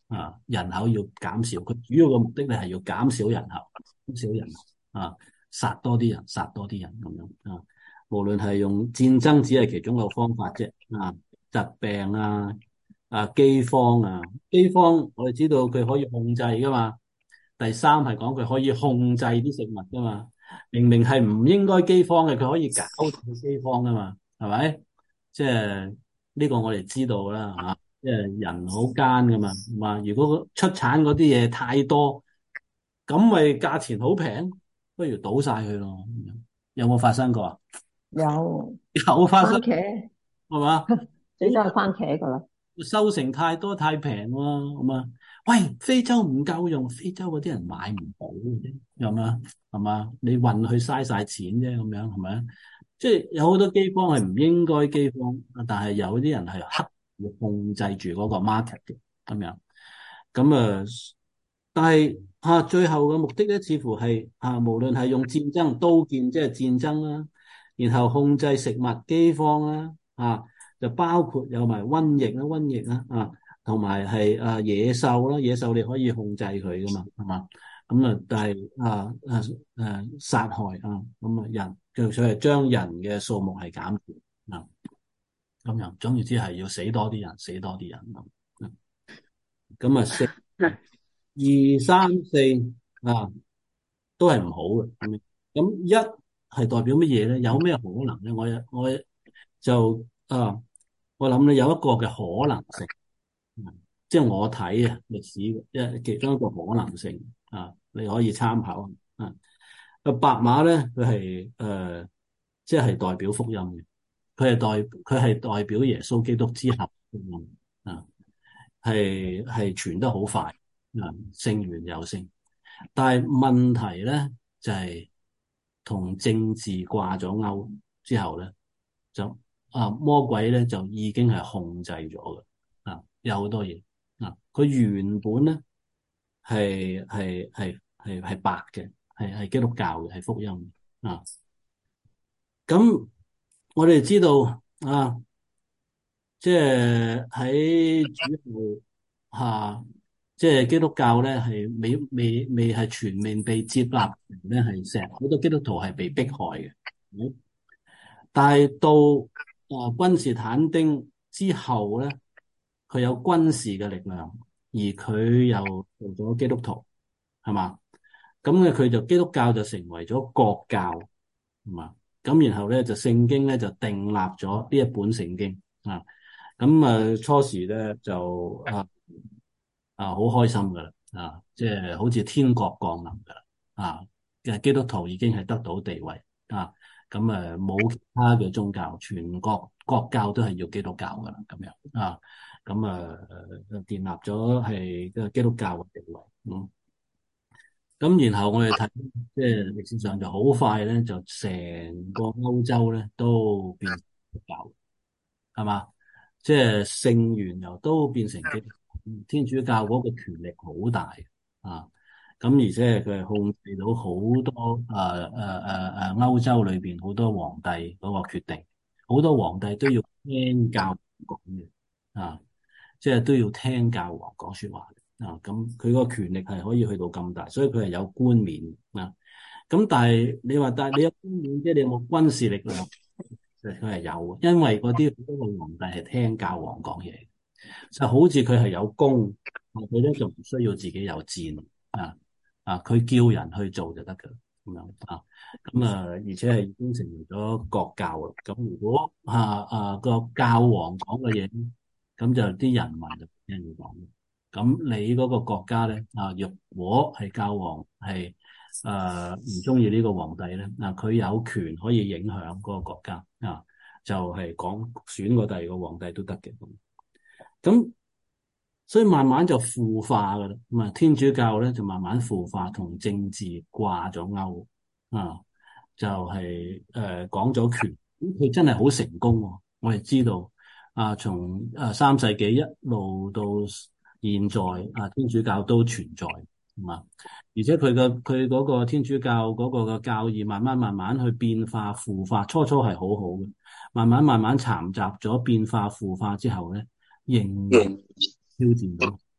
啊，人口要減少，佢主要嘅目的咧係要減少人口，減少人口啊，殺多啲人，殺多啲人咁樣啊。無論係用戰爭，只係其中一個方法啫啊，疾病啊。啊，饑荒啊，饑荒我哋知道佢可以控制噶嘛。第三係講佢可以控制啲食物噶嘛。明明係唔應該饑荒嘅，佢可以搞到饑荒噶嘛，係咪？即係呢個我哋知道啦吓，即係人好奸噶嘛。嘛，如果出產嗰啲嘢太多，咁咪價錢好平，不如倒晒佢咯。有冇發生過啊？ 有有發生， 番茄係嘛？ 最多係番茄噶啦。 收成太多太平喎，咁啊，喂，非洲唔夠用，非洲嗰啲人買唔到嘅啫，係嘛，係嘛，你運去嘥晒錢啫，咁樣係咪啊？即係有好多饑荒係唔應該饑荒，但係有啲人係刻意控制住嗰個 market 嘅，咁樣，咁啊，但係啊，最後嘅目的咧，似乎係啊，無論係用戰爭刀劍，即係戰爭啦，然後控制食物饑荒啦，啊。就包括有埋瘟疫啦、瘟疫啦啊，同埋係啊野獸啦，野獸你可以控制佢噶嘛，係嘛？咁啊，但係啊啊誒殺害啊，咁啊人，佢所謂將人嘅數目係減少啊，咁樣總言之係要死多啲人，死多啲人咁。咁啊，四二三四啊，都係唔好嘅。咁咁一係代表乜嘢咧？有咩可能咧？我我就啊。我諗咧有一個嘅可能性，嗯、即係我睇啊歷史嘅一其中一個可能性啊，你可以參考啊。個白馬咧，佢係誒，即係代表福音嘅，佢係代佢係代表耶穌基督之後福音啊，係係傳得好快啊，聖完有聖。但係問題咧就係、是、同政治掛咗鈎之後咧就。啊！魔鬼咧就已經係控制咗嘅，啊，有好多嘢啊。佢原本咧係係係係係白嘅，係係基督教嘅，係福音啊。咁我哋知道啊，即係喺主後下，即係基督教咧係未未未係全面被接納咧，係成好多基督徒係被迫害嘅。嗯、但係到啊，君士坦丁之後咧，佢有軍事嘅力量，而佢又做咗基督徒，係嘛？咁咧佢就基督教就成為咗國教，係嘛？咁然後咧就聖經咧就訂立咗呢一本聖經啊。咁啊初時咧就啊啊好開心噶啦啊，即係好似天國降臨噶啦啊嘅基督徒已經係得到地位啊。咁誒冇其他嘅宗教，全國國教都係要基督教噶啦，咁樣啊，咁啊誒建立咗係嘅基督教嘅地位，嗯，咁然後我哋睇即係歷史上就好快咧，就成個歐洲咧都變基督教，係嘛？即係聖元又都變成基督教，天主教嗰個權力好大啊！咁而且佢係控制到好多誒誒誒誒歐洲裏邊好多皇帝嗰個決定，好多皇帝都要聽教皇講嘅啊，即係都要聽教皇講說話啊。咁佢個權力係可以去到咁大，所以佢係有冠冕啊。咁但係你話，但係你有冠冕，即係你有冇軍事力量？佢係有，因為嗰啲好多個皇帝係聽教皇講嘢，就好似佢係有功，佢咧就唔需要自己有戰啊。啊！佢叫人去做就得噶，咁樣啊，咁啊，而且係已經成為咗國教啦。咁如果啊啊個教皇講嘅嘢，咁就啲人民就聽佢講。咁你嗰個國家咧啊，若果係教皇係誒唔中意呢個皇帝咧，嗱、啊、佢有權可以影響嗰個國家啊，就係、是、講選個第二個皇帝都得嘅。咁所以慢慢就腐化噶啦，咁啊天主教咧就慢慢腐化，同政治掛咗鈎啊，就係誒講咗權，咁佢真係好成功喎。我哋知道啊，從誒三世紀一路到現在啊，天主教都存在，係嘛？而且佢嘅佢嗰個天主教嗰個嘅教義慢慢慢慢去變化腐化，初初係好好嘅，慢慢慢慢摻雜咗變化腐化之後咧，仍然挑戰到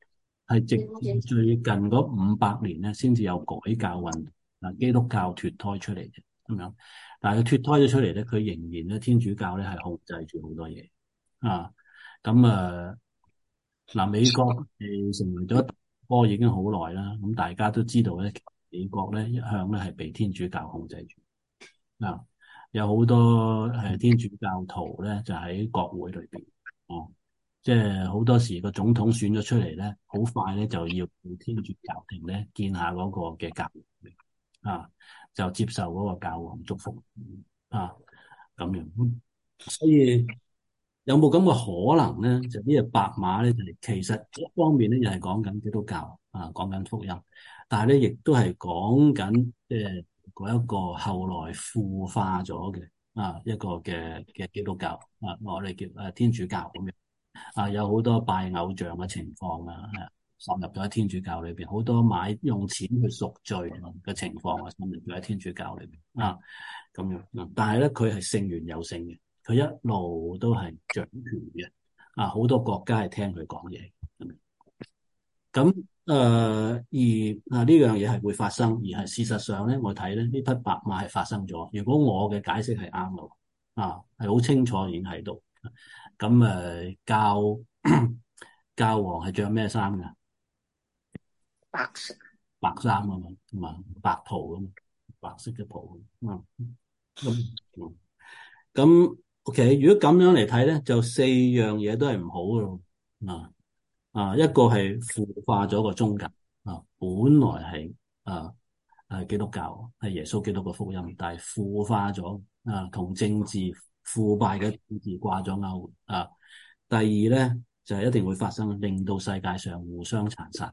係直至最近嗰五百年咧，先至有改教運動啊，基督教脫胎出嚟嘅咁樣。但係佢脫胎咗出嚟咧，佢仍然咧天主教咧係控制住好多嘢啊。咁啊嗱，美國係成為咗一波已經好耐啦。咁大家都知道咧，美國咧一向咧係被天主教控制住啊。有好多誒天主教徒咧就喺國會裏邊哦。即係好多時個總統選咗出嚟咧，好快咧就要天主教廷咧見下嗰個嘅教皇啊，就接受嗰個教皇祝福啊咁樣。所以有冇咁嘅可能咧？就呢隻白馬咧，就係其實一方面咧又係講緊基督教啊，講緊福音，但係咧亦都係講緊即係嗰一個後來腐化咗嘅啊一個嘅嘅基督教啊，我哋叫誒天主教咁樣。啊，有好多拜偶像嘅情況啊，滲入咗喺天主教裏邊，好多買用錢去贖罪嘅情況啊，滲入咗喺天主教裏邊啊，咁樣。但係咧，佢係聖賢有聖嘅，佢一路都係掌權嘅，啊，好多國家係聽佢講嘢。咁誒、呃，而啊呢樣嘢係會發生，而係事實上咧，我睇咧呢匹白馬係發生咗。如果我嘅解釋係啱嘅，啊，係好清楚已經喺度。咁誒、呃，教教皇係着咩衫㗎？ 白色白衫啊嘛，同埋白袍啊嘛，白色嘅袍啊。咁咁 OK，如果咁樣嚟睇咧，就四樣嘢都係唔好嘅咯。啊啊，一個係腐化咗個宗教啊，本來係啊係基督教，係耶穌基督嘅福音，但係腐化咗啊，同政治腐敗嘅政治掛咗鈎啊。第二咧就係、是、一定會發生，令到世界上互相殘殺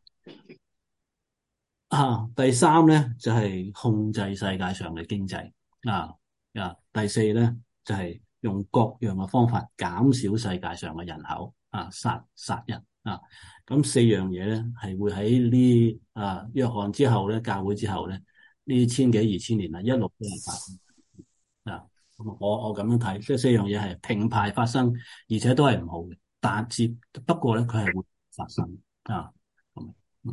啊。第三咧就係、是、控制世界上嘅經濟啊啊。第四咧就係、是、用各樣嘅方法減少世界上嘅人口啊，殺殺人啊。咁四樣嘢咧係會喺呢啊約翰之後咧，教會之後咧呢千幾二千年啦，一路都係發生啊。我我咁樣睇，即係四樣嘢係並排發生，而且都係唔好嘅。但接不過咧，佢係會發生啊。咁、嗯、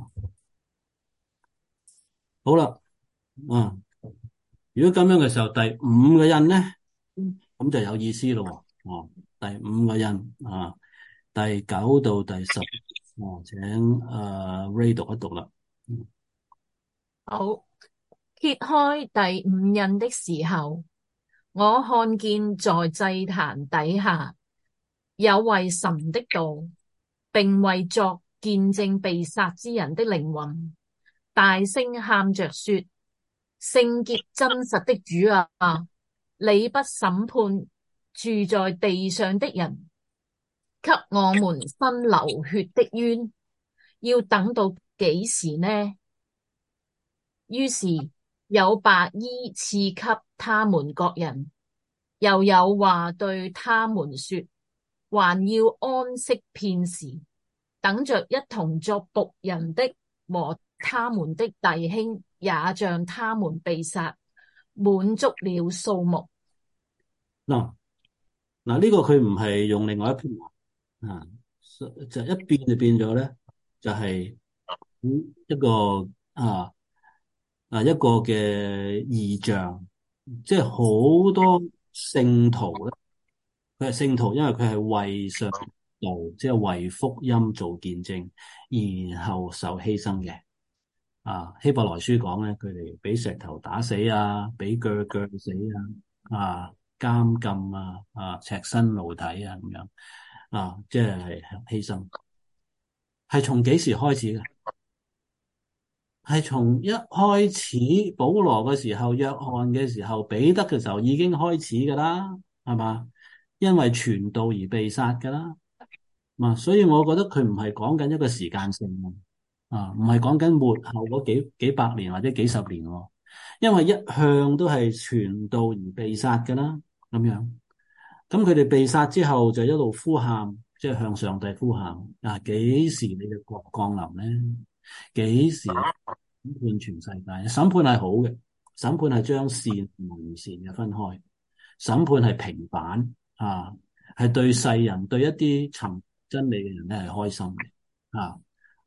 好啦，啊，如果咁樣嘅時候，第五個印咧，咁就有意思咯。哦、啊，第五個印啊，第九到第十，哦、啊，請誒、呃、Ray 讀一讀啦。嗯、 好，揭開第五印的時候，我看見在祭壇底下有為神的道，並為作見證被殺之人的靈魂，大聲喊着說：聖潔真實的主啊，你不審判住在地上的人，給我們伸流血的冤，要等到幾時呢？於是有白衣賜給他們各人，又有話對他們說，還要安息片時，等着一同作僕人的和他們的弟兄也像他們被殺，滿足了數目。 嗱嗱，呢個佢唔係用另外一篇啊，就一變就變咗咧，就係、是、一個啊。啊，一個嘅異象，即係好多聖徒咧，佢係聖徒，因為佢係為上道，即係為福音做見證，然後受犧牲嘅。啊，希伯來書講咧，佢哋俾石頭打死啊，俾鋸鋸死啊，啊，監禁啊，啊，赤身露體啊，咁樣啊，即係犧牲，係從幾時開始嘅？係從一開始保羅嘅時候、約翰嘅時候、彼得嘅時候已經開始噶啦，係嘛？因為傳道而被殺噶啦，嘛，所以我覺得佢唔係講緊一個時間性啊，唔係講緊末後嗰幾幾百年或者幾十年，因為一向都係傳道而被殺噶啦，咁樣。咁佢哋被殺之後就一路呼喊，即係向上帝呼喊，啊，幾時你嘅國降臨咧？幾時審判全世界？審判係好嘅，審判係將善同唔善嘅分開，審判係平反啊，係對世人對一啲尋真理嘅人咧係開心嘅啊。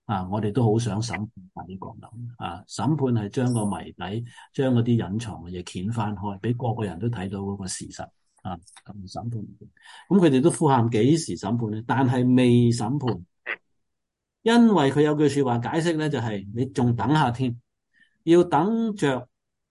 啊，我哋都好想審判快啲降臨啊！審判係將個謎底、將嗰啲隱藏嘅嘢掀翻開，俾個個人都睇到嗰個事實啊！咁審判，咁佢哋都呼喊幾時審判咧？但係未審判，因為佢有句說話解釋咧，就係、是、你仲等下添，要等着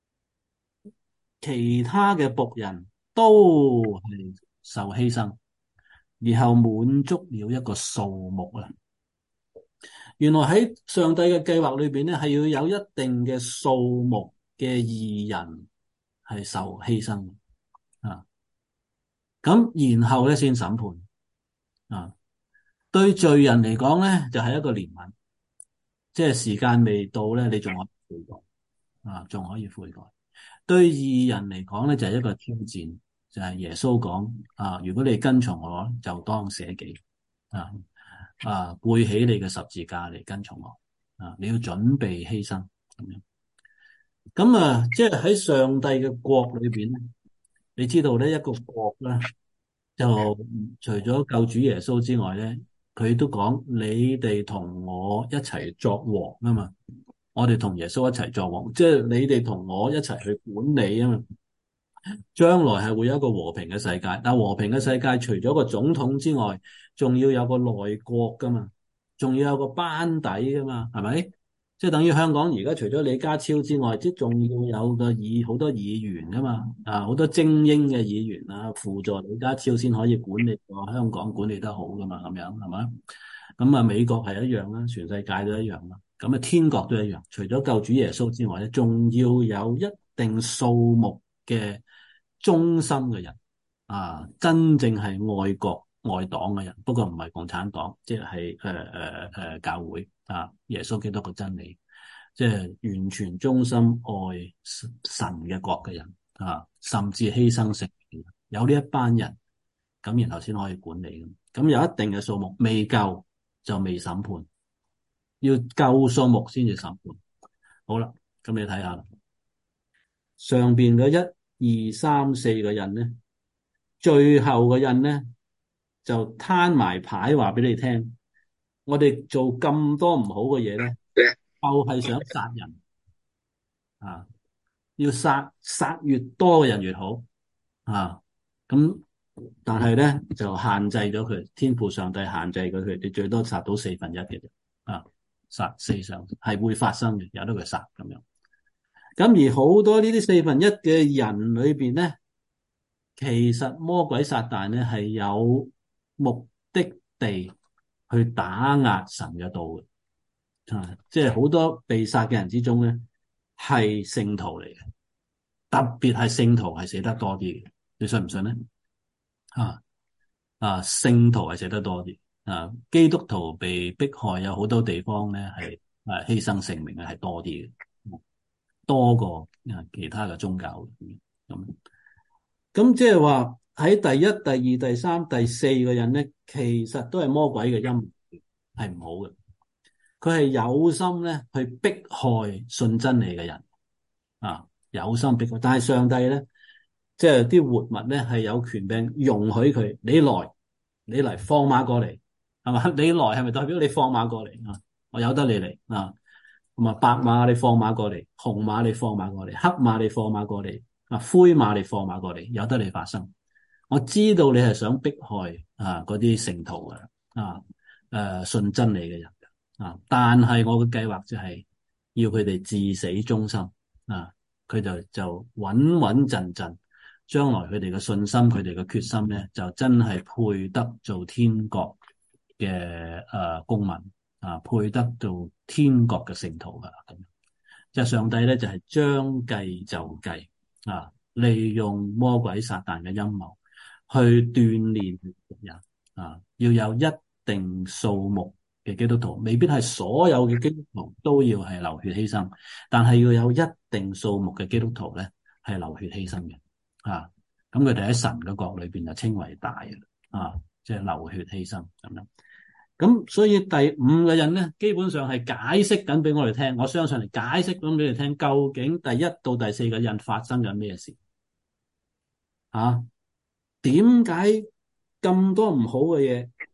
其他嘅僕人都係受犧牲，然後滿足了一個數目啦。原來喺上帝嘅計劃裏邊咧，係要有一定嘅數目嘅義人係受犧牲啊，咁然後咧先審判啊。對罪人嚟講咧，就係、是、一個憐憫，即係時間未到咧，你仲可以悔改啊，仲可以悔改。對義人嚟講咧，就係、是、一個挑戰，就係、是、耶穌講啊，如果你跟從我，就當捨己啊。啊，背起你嘅十字架嚟跟從我啊！你要準備犧牲咁樣。咁啊，即係喺上帝嘅國裏邊咧，你知道咧，一個國咧，就除咗救主耶穌之外咧，佢都講你哋同我一齊作王啊嘛。我哋同耶穌一齊作王，即係你哋同我一齊去管理啊嘛。將來係會有一個和平嘅世界，但和平嘅世界除咗個總統之外，仲要有個內閣噶嘛，仲要有個班底噶嘛，係咪？即係等於香港而家除咗李家超之外，即仲要有個議好多議員噶嘛，啊好多精英嘅議員啊，輔助李家超先可以管理個香港管理得好噶嘛，咁樣係咪？咁啊美國係一樣啦，全世界都一樣啦，咁啊天國都一樣，除咗救主耶穌之外咧，仲要有一定數目嘅忠心嘅人啊，真正係愛國愛黨嘅人，不過唔係共產黨，即係誒誒誒教會啊，耶穌基督嘅真理，即係完全忠心愛神嘅國嘅人啊，甚至犧牲性命，有呢一班人，咁然後先可以管理。咁有一定嘅數目未夠就未審判，要夠數目先至審判。好啦，咁你睇下啦，上邊嘅一二三四個人咧，最後個人咧就攤埋牌話俾你聽，我哋做咁多唔好嘅嘢咧，就係想殺人啊！要殺殺越多嘅人越好啊！咁但係咧就限制咗佢，天父上帝限制咗佢，你最多殺到四分一嘅啫啊！殺四上係會發生嘅，有得佢殺咁樣。咁而好多呢啲四分一嘅人裏邊咧，其實魔鬼撒旦咧係有目的地去打壓神嘅道嘅，啊，即係好多被殺嘅人之中咧係聖徒嚟嘅，特別係聖徒係死得多啲嘅，你信唔信咧？啊啊，聖徒係死得多啲啊，基督徒被迫害有好多地方咧係誒犧牲性命嘅係多啲嘅。多過其他嘅宗教咁，咁即係話喺第一、第二、第三、第四個人咧，其實都係魔鬼嘅陰謀，係唔好嘅。佢係有心咧去迫害信真理嘅人啊，有心迫害。但係上帝咧，即係啲活物咧係有權柄容許佢，你來，你嚟放馬過嚟，係嘛？你來係咪代表你放馬過嚟啊？我由得你嚟啊！咁啊，白馬你放馬過嚟，紅馬你放馬過嚟，黑馬你放馬過嚟，啊灰馬你放馬過嚟，由得你發生。我知道你係想迫害啊嗰啲聖徒嘅啊，誒、呃、信真理嘅人啊，但係我嘅計劃就係要佢哋至死忠心啊，佢就就穩穩陣陣，將來佢哋嘅信心，佢哋嘅決心咧，就真係配得做天國嘅誒、呃、公民。啊，配得到天國嘅聖徒噶，咁即係上帝咧就係、是、將計就計啊，利用魔鬼撒旦嘅陰謀去鍛煉人啊，要有一定數目嘅基督徒，未必係所有嘅基督徒都要係流血犧牲，但係要有一定數目嘅基督徒咧係流血犧牲嘅啊，咁佢哋喺神嘅國裏邊就稱為大啊，即係流血犧牲咁樣。咁所以第五個人咧，基本上係解釋緊俾我哋聽，我相信係解釋緊俾你聽，究竟第一到第四個人發生緊咩事啊？點解咁多唔好嘅嘢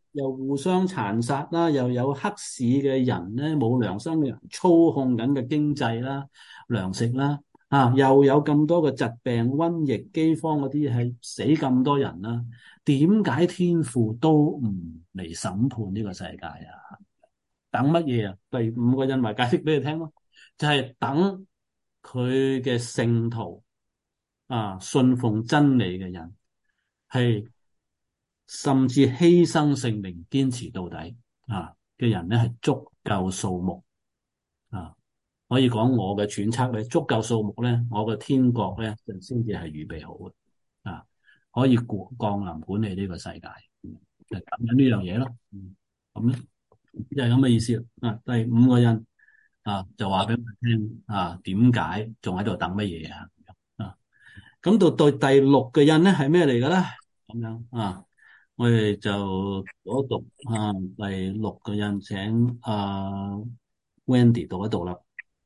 又互相殘殺啦，又有黑市嘅人咧，冇良心嘅人操控緊嘅經濟啦、糧食啦，啊，又有咁多嘅疾病、瘟疫、饑荒嗰啲係死咁多人啦，點解天父都唔嚟審判呢個世界啊？等乜嘢啊？第五個印話解釋俾你聽咯，就係、是、等佢嘅聖徒啊，信奉真理嘅人係。甚至犧牲性命堅持到底啊嘅人咧，係足夠數目啊，可以講我嘅揣測咧，足夠數目咧，我嘅天國咧就先至係預備好嘅啊，可以降降臨管理呢個世界，就咁樣呢樣嘢咯。咁咧就係咁嘅意思啊。第五個人啊，就話俾我聽啊，點解仲喺度等乜嘢啊？啊，咁到到第六個人咧係咩嚟嘅咧？咁樣啊。我哋就讀一讀啊，第六個印，請啊 Wendy 讀一讀啦。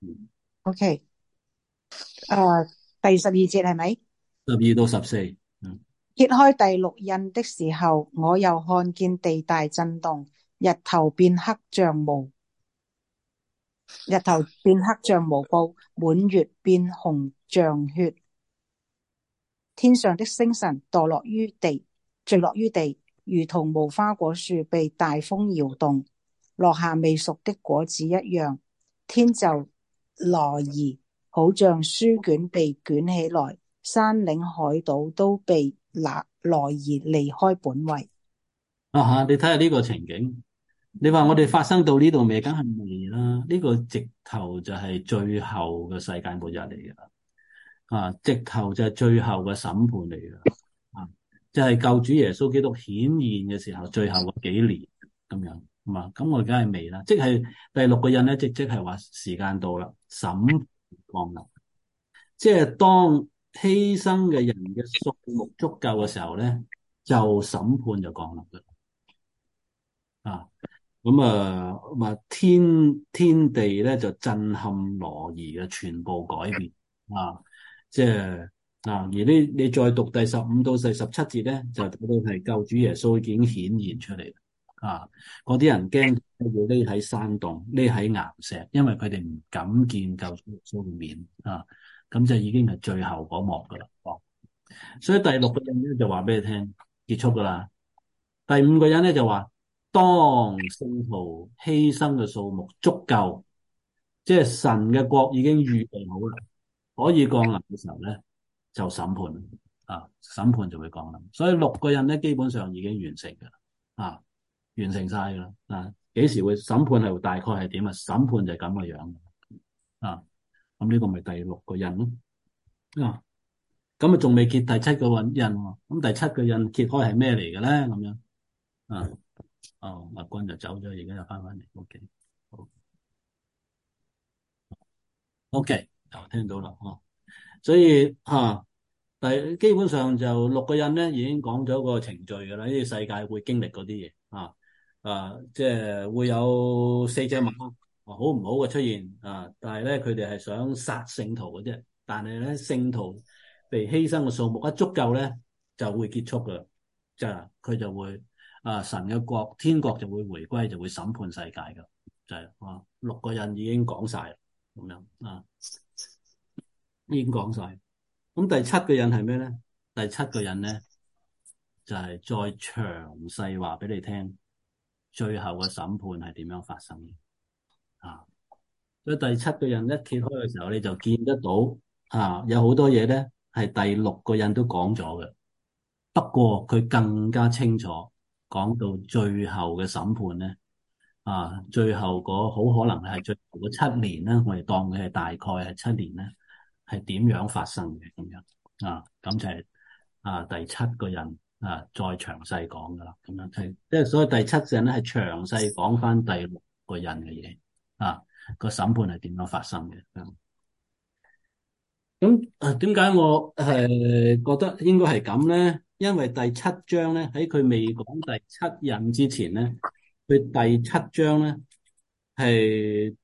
OK，誒，第十二節係咪？ 十二到十四。嗯。 揭開第六印的時候，我又看見地大震動，日頭變黑像毛，日頭變黑像毛布，滿月變紅像血，天上的星辰墮落於地，墜落於地。如同無花果樹被大風搖動，落下未熟的果子一樣，天就挪移，好像書卷被捲起來，山嶺海島都被挪挪移離開本位。 啊吓，你睇下呢個情景，你話我哋發生到呢度未？梗係未啦，呢個直頭就係最後嘅世界末日嚟噶，啊，直頭就係最後嘅審判嚟噶。就係救主耶穌基督顯現嘅時候，最後嗰幾年咁樣，係嘛？咁我哋梗係未啦，即係第六個印咧，即即係話時間到啦，審判降臨。即係當犧牲嘅人嘅數目足夠嘅時候咧，就審判就降臨嘅。啊，咁啊，咁啊，天天地咧就震撼挪移嘅，全部改變啊，即係。啊！而呢，你再讀第十五到第十七節咧，就睇到係救主耶穌已經顯現出嚟啊！嗰啲人驚要匿喺山洞、匿喺岩石，因為佢哋唔敢見救主耶穌嘅面啊！咁就已經係最後嗰幕噶啦。哦，所以第六個印咧就話俾你聽，結束噶啦。第五個印咧就話，當聖徒犧牲嘅數目足夠，即係神嘅國已經預備好啦，可以降臨嘅時候咧，就審判啊，審判就會降臨，所以六個印咧基本上已經完成噶啦，啊，完成晒噶啦，啊，幾時會審判係大概係點啊？審判就係咁嘅樣，啊，咁呢個咪第六個印咯，啊，咁啊仲未揭第七個印，咁第七個印揭開係咩嚟嘅咧？咁樣，啊，哦，阿君就走咗，而家又翻返嚟 ，OK，好 ，OK，就聽到啦，哦。所以吓，但係基本上就六個印咧，已經講咗個程序噶啦。呢個世界會經歷嗰啲嘢啊，啊，即係會有四隻馬，好唔好嘅出現啊？但係咧，佢哋係想殺聖徒嘅啫。但係咧，聖徒被犧牲嘅數目一足夠咧，就會結束噶，就佢就會啊，神嘅國、天國就會回歸，就會審判世界噶，就係啊，六個印已經講晒咁樣啊。已經講晒，咁第七個印係咩咧？第七個印咧就係、是、再詳細話俾你聽，最後嘅審判係點樣發生嘅啊！所以第七個印一揭開嘅時候，你就見得到啊，有好多嘢咧係第六個印都講咗嘅，不過佢更加清楚講到最後嘅審判咧啊，最後嗰好可能係最後嗰七年咧，我哋當佢係大概係七年咧。係點樣發生嘅咁樣啊？咁就係啊第七個印啊，再詳細講噶啦。咁樣係即係所以第七個印咧係詳細講翻第六個印嘅嘢啊，個審判係點樣發生嘅咁。咁啊，點解我係覺得應該係咁咧？因為第七章咧喺佢未講第七印之前咧，佢第七章咧係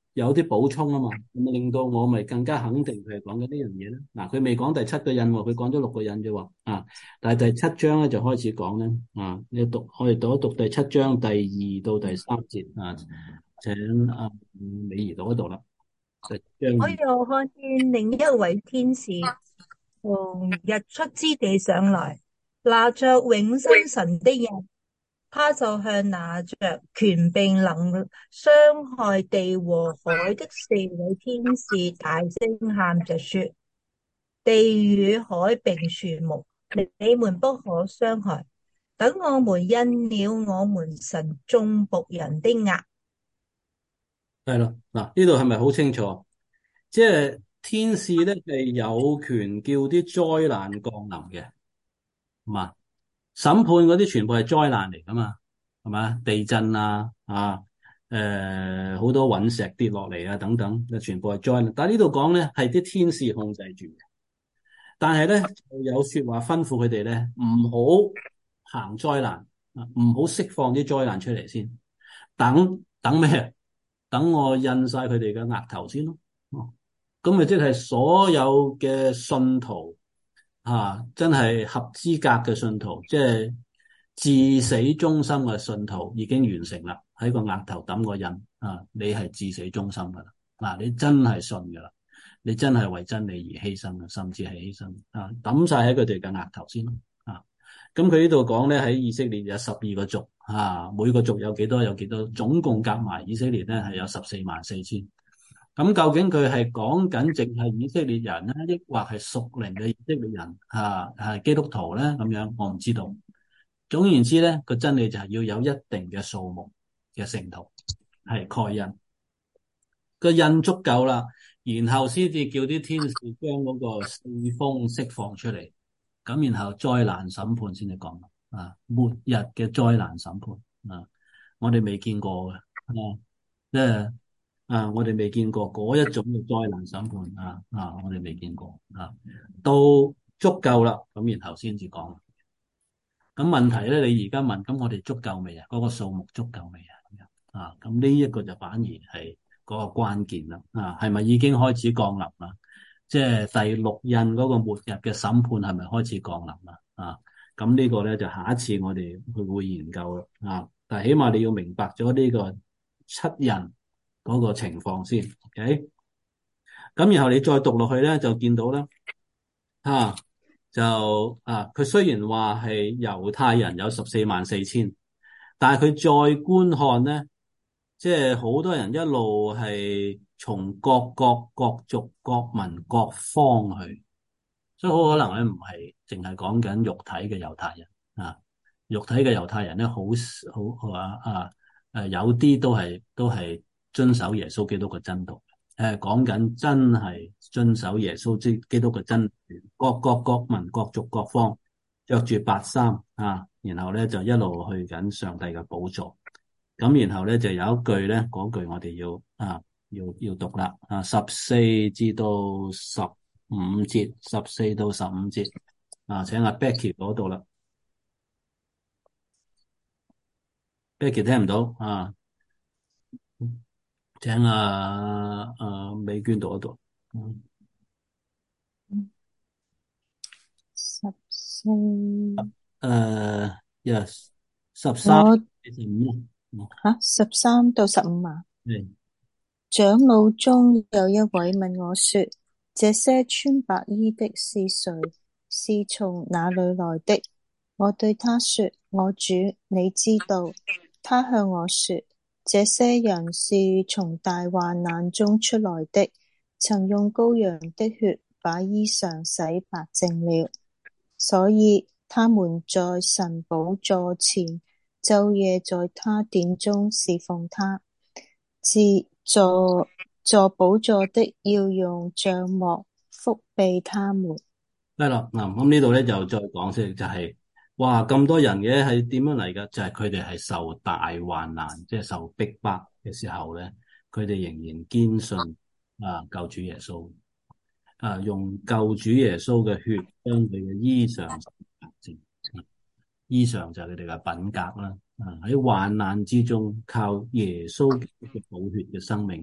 有啲補充啊嘛，咁令到我咪更加肯定佢係講緊呢樣嘢咧。嗱，佢未講第七個印喎，佢講咗六個印啫喎，啊，但係第七章咧就開始講咧，啊，你讀我哋讀一讀第七章第二到第三節啊，請阿美儀讀一讀啦。第七章我又看見另一位天使從日出之地上來，拿着永生神的印，他就向拿着權柄能傷害地和海的四位天使大聲喊着說：地與海並樹木，你們不可傷害，等我們印了我們神眾僕人的額。 係咯，嗱，呢度係咪好清楚？即係天使咧係有權叫啲災難降臨嘅，係嘛？審判嗰啲全部係災難嚟噶嘛，係嘛？地震啊，啊，誒，好多隕石跌落嚟啊，等等，全部係災難。但係呢度講咧係啲天使控制住嘅，但係咧就有說話吩咐佢哋咧唔好行災難，啊，唔好釋放啲災難出嚟先，等等咩？等我印晒佢哋嘅額頭先咯。哦，咁咪即係所有嘅信徒啊，真係合資格嘅信徒，即係至死忠心嘅信徒已經完成啦。喺個額頭抌個印啊，你係至死忠心噶啦。嗱，你真係信噶啦，你真係為真理而犧牲嘅，甚至係犧牲啊，抌晒喺佢哋嘅額頭先啊。咁佢呢度講咧，喺以色列有十二個族啊，每個族有幾多有幾多，總共夾埋以色列咧係有十四萬四千。咁究竟佢係講緊淨係以色列人咧，抑或係屬靈嘅以色列人啊，係基督徒咧？咁樣我唔知道。總言之咧，個真理就係要有一定嘅數目嘅聖徒係蓋印，個印足夠啦，然後先至叫啲天使將嗰個四風釋放出嚟。咁然後災難審判先至講啊，末日嘅災難審判啊，我哋未見過嘅啊，即係啊，我哋未見過嗰一種嘅災難審判啊啊，我哋未見過啊，到足夠啦，咁然後先至講。咁問題咧，你而家問，咁我哋足夠未啊？嗰個數目足夠未啊？啊，咁呢一個就反而係嗰個關鍵啦。啊，係咪已經開始降臨啦？即係第六印嗰個末日嘅審判係咪開始降臨啦？啊，咁呢個咧就下一次我哋會會研究啦。啊，但係起碼你要明白咗呢個七印嗰個情況先。OK，咁然後你再讀落去咧，就見到咧，啊，就啊，佢雖然話係猶太人有十四萬四千，但係佢再觀看咧，即係好多人一路係從各國各族各民各方去，所以好可能咧唔係淨係講緊肉體嘅猶太人啊，肉體嘅猶太人咧好好啊啊誒，有啲都係都係遵守耶穌基督嘅真道。誒，講緊真係遵守耶穌基基督嘅真理，各國各民各族各方着住白衫啊，然後咧就一路去緊上帝嘅寶座。咁然後咧就有一句咧，嗰句我哋要啊要要讀啦啊，十四至到十五節，十四到十五節啊，請阿 Becky 嗰度啦。Becky 聽唔到啊？請阿阿美娟讀一讀。嗯， 十四， 誒，yes，十三我至十五咯。 吓十三到十五啊。 係。 長老中有一位問我說：這些穿白衣的是誰？是從哪裏來的？我對他說：我主，你知道。他向我說：這些人是從大患難中出來的，曾用羔羊的血把衣裳洗白淨了，所以他們在神寶座前晝夜在他殿中侍奉他。自坐坐寶座的要用帳幕覆庇他們。 得啦，嗱，咁呢度咧就再講先，就係、是、哇咁多人嘅係點樣嚟噶？就係佢哋係受大患難，即係受逼迫嘅時候咧，佢哋仍然堅信啊救主耶穌啊，用救主耶穌嘅血將佢嘅衣裳白淨，衣裳就係佢哋嘅品格啦。啊，喺患難之中靠耶穌嘅寶血嘅生命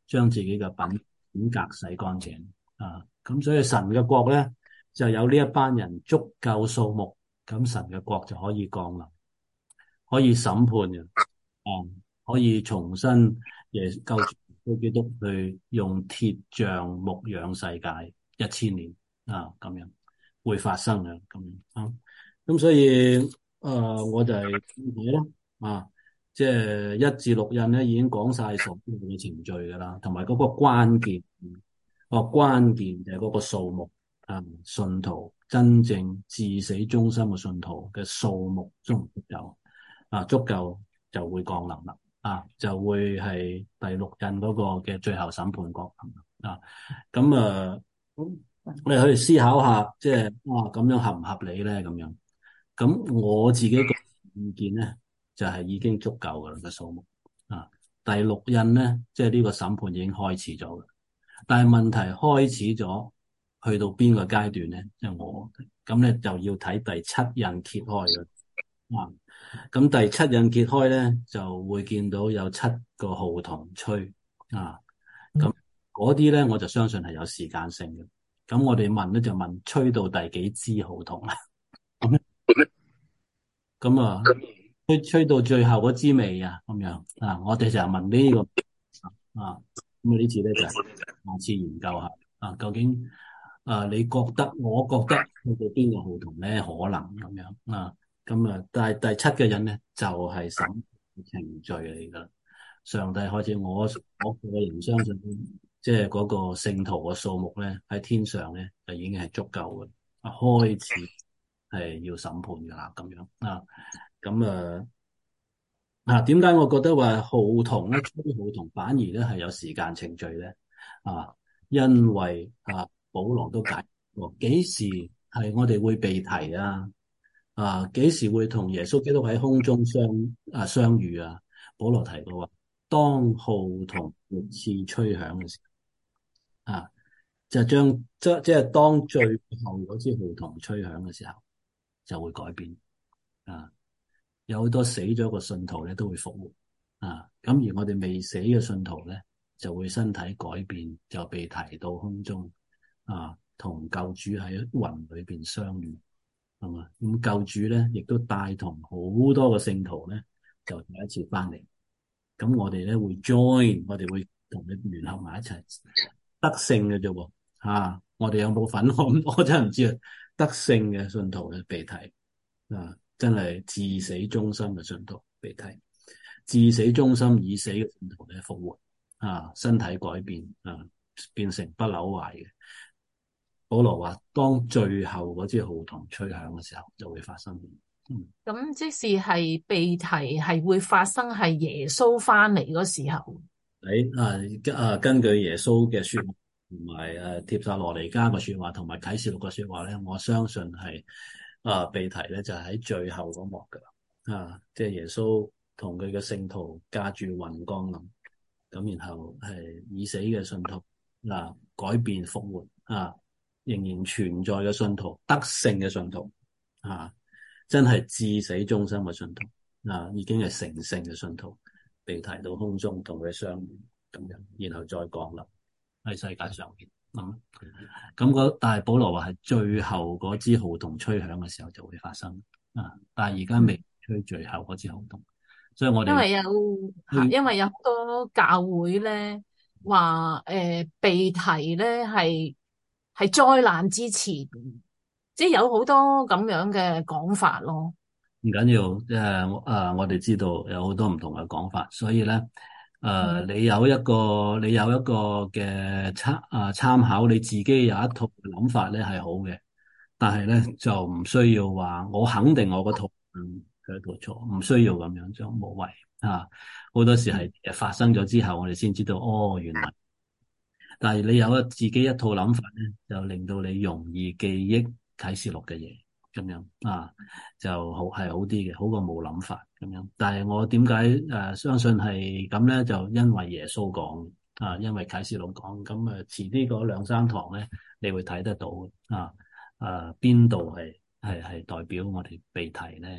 將自己嘅品品格洗乾淨啊。咁所以神嘅國咧就有呢一班人足夠數目，咁神嘅國就可以降臨，可以審判嘅，啊，可以重新耶救主耶穌基督去用鐵杖牧養世界一千年啊，咁樣會發生嘅咁樣啊。咁所以誒、呃，我就係睇咯啊，即係一至六印咧已經講晒所有嘅程序噶啦，同埋嗰個關鍵，個關鍵就係嗰個數目啊，信徒真正至死忠心嘅信徒嘅數目足唔足夠啊？足夠就會降臨啦，啊，就會係第六印嗰個嘅最後審判國啊。咁啊，你可以思考下，即係啊咁樣合唔合理咧？咁樣。咁我自己個意見咧，就係、是、已經足夠噶啦個數目啊。第六印咧，即係呢個審判已經開始咗嘅，但係問題開始咗，去到邊個階段咧？即、就、係、是、我咁咧就要睇第七印揭開嘅啊。咁第七印揭開咧，就會見到有七個號筒吹啊。咁嗰啲咧，我就相信係有時間性嘅。咁我哋問咧就問吹到第幾支號筒啊？咁啊，吹吹到最後嗰支味啊，咁樣啊，我哋就問呢、這個啊，咁啊呢次咧就係下次研究下啊，究竟啊你覺得，我覺得去到邊個號筒咧可能咁樣啊，咁啊，但係第七嘅人咧就係、是、審程序嚟噶啦，上帝開始我我個人相信，即係嗰個聖徒嘅數目咧喺天上咧就已經係足夠嘅，啊開始。係要審判噶啦，咁樣啊，咁啊，啊，點解我覺得話號筒咧，吹號筒反而咧係有時間程序咧？啊，因為啊，保羅都解過，幾時係我哋會被提啊？啊，幾時會同耶穌基督喺空中相啊相遇啊？保羅提過話，當號筒末次吹響嘅時候，啊，就將即即係當最後嗰支號筒吹響嘅時候。就會改變啊！有好多死咗嘅信徒咧都會復活啊！咁而我哋未死嘅信徒咧就會身體改變，就被提到空中啊，同救主喺雲裏邊相遇，係嘛？咁救主咧亦都帶同好多嘅聖徒咧就第一次翻嚟，咁我哋咧會 join， 我哋會同你聯合埋一齊得勝嘅啫喎啊！我哋有冇份？我我真係唔知啊！得勝嘅信徒咧被提啊，真係至死忠心嘅信徒被提，至死忠心已死嘅信徒咧復活啊，身體改變啊，變成不朽壞嘅。保羅話：當最後嗰支號筒吹響嘅時候，就會發生。嗯， 咁即是係被提係會發生係耶穌翻嚟嗰時候。 喺啊啊，根據耶穌嘅說話。同埋誒，帖撒羅尼迦嘅說話，同埋啟示錄嘅說話咧，我相信係啊被提咧就係喺最後嗰幕噶啦啊，即係耶穌同佢嘅聖徒駕住雲降臨，咁然後係已死嘅信徒啊改變復活啊，仍然存在嘅信徒，得勝嘅信徒啊，真係至死忠心嘅信徒啊，已經係成聖嘅信徒被提到空中同佢相遇咁樣，然後再降臨喺世界上邊，咁咁嗰但係保羅話係最後嗰支號筒吹響嘅時候就會發生啊，但係而家未吹最後嗰支號筒，所以我哋因為有吓，因為有好多教會咧話誒被提咧係係災難之前，即係有好多咁樣嘅講法咯。 唔緊要，即係誒我哋知道有好多唔同嘅講法，所以咧。誒、呃，你有一個你有一個嘅參啊參考，你自己有一套諗法咧係好嘅，但係咧就唔需要話我肯定我個套嗯佢一套錯，唔需要咁樣就無謂啊。好多時係發生咗之後，我哋先知道哦原來。但係你有一自己一套諗法咧，就令到你容易記憶啟示錄嘅嘢。咁樣啊，就好係好啲嘅，好過冇諗法咁樣。但係我點解誒相信係咁咧？就因為耶穌講啊，因為啟示錄講。咁啊，遲啲嗰兩三堂咧，你會睇得到啊。誒邊度係係係代表我哋被提咧？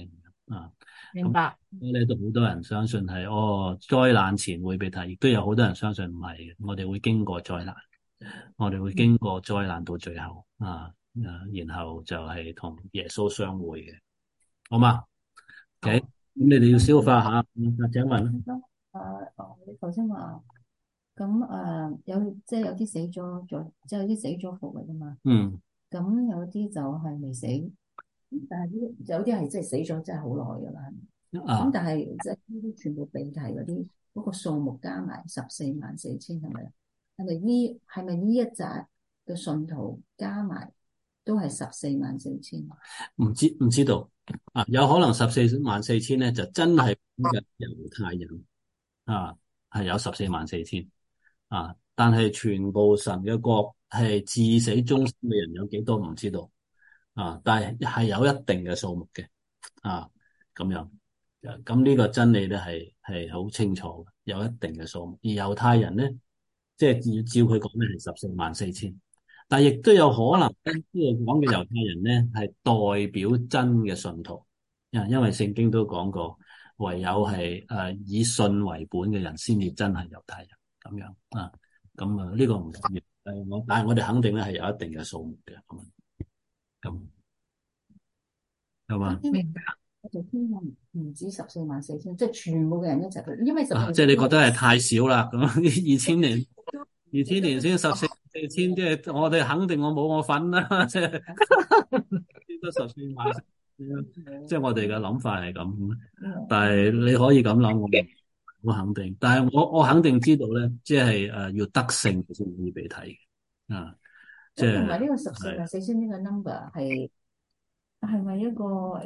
啊。咁明白。 咧都好多人相信係哦，災難前會被提，亦都有好多人相信唔係嘅。我哋會經過災難，我哋會經過災難到最後啊，啊，然後就係同耶穌相會嘅，好嘛？OK，咁你哋要消化下。阿請問， 誒，哦，你頭先話咁誒，有即係有啲死咗咗，即係有啲死咗復活噶嘛？ 嗯咁有啲就係未死，但係呢有啲係即係死咗真係好耐噶啦。咁啊， 但係即係呢啲全部被提嗰啲嗰個數目加埋十四萬四千係咪啊？係咪呢？係咪呢一紮嘅信徒加埋都係十四萬四千？ 唔知唔知道啊？有可能十四萬四千咧，就真係講緊猶太人啊，係有十四萬四千啊，但係全部神嘅國係至死忠心嘅人有幾多唔知道啊？但係係有一定嘅數目嘅啊，咁樣。咁呢個真理咧係係好清楚嘅，有一定嘅數目。而猶太人咧，即係照照佢講咧係十四萬四千，但係亦都有可能呢個講嘅猶太人咧係代表真嘅信徒，因因為聖經都講過，唯有係誒、呃、以信為本嘅人先至真係猶太人咁樣啊。咁啊呢個唔重要，誒我但係我哋肯定咧係有一定嘅數目嘅咁咁係嘛？ 明白。 我就希望唔止十四萬四千，即係全部嘅人一齊去，因為十啊， 四即係你覺得係太少啦，咁二千年，二千年先十四四千，即係我哋肯定我冇我份啦，即係先得十四萬，即係我哋嘅諗法係咁。但係你可以咁諗，我好肯定。但係我我肯定知道咧，即係誒要得勝先可以被睇嘅啊，即係咁同埋呢個十四係萬四千呢個 number 係係咪一個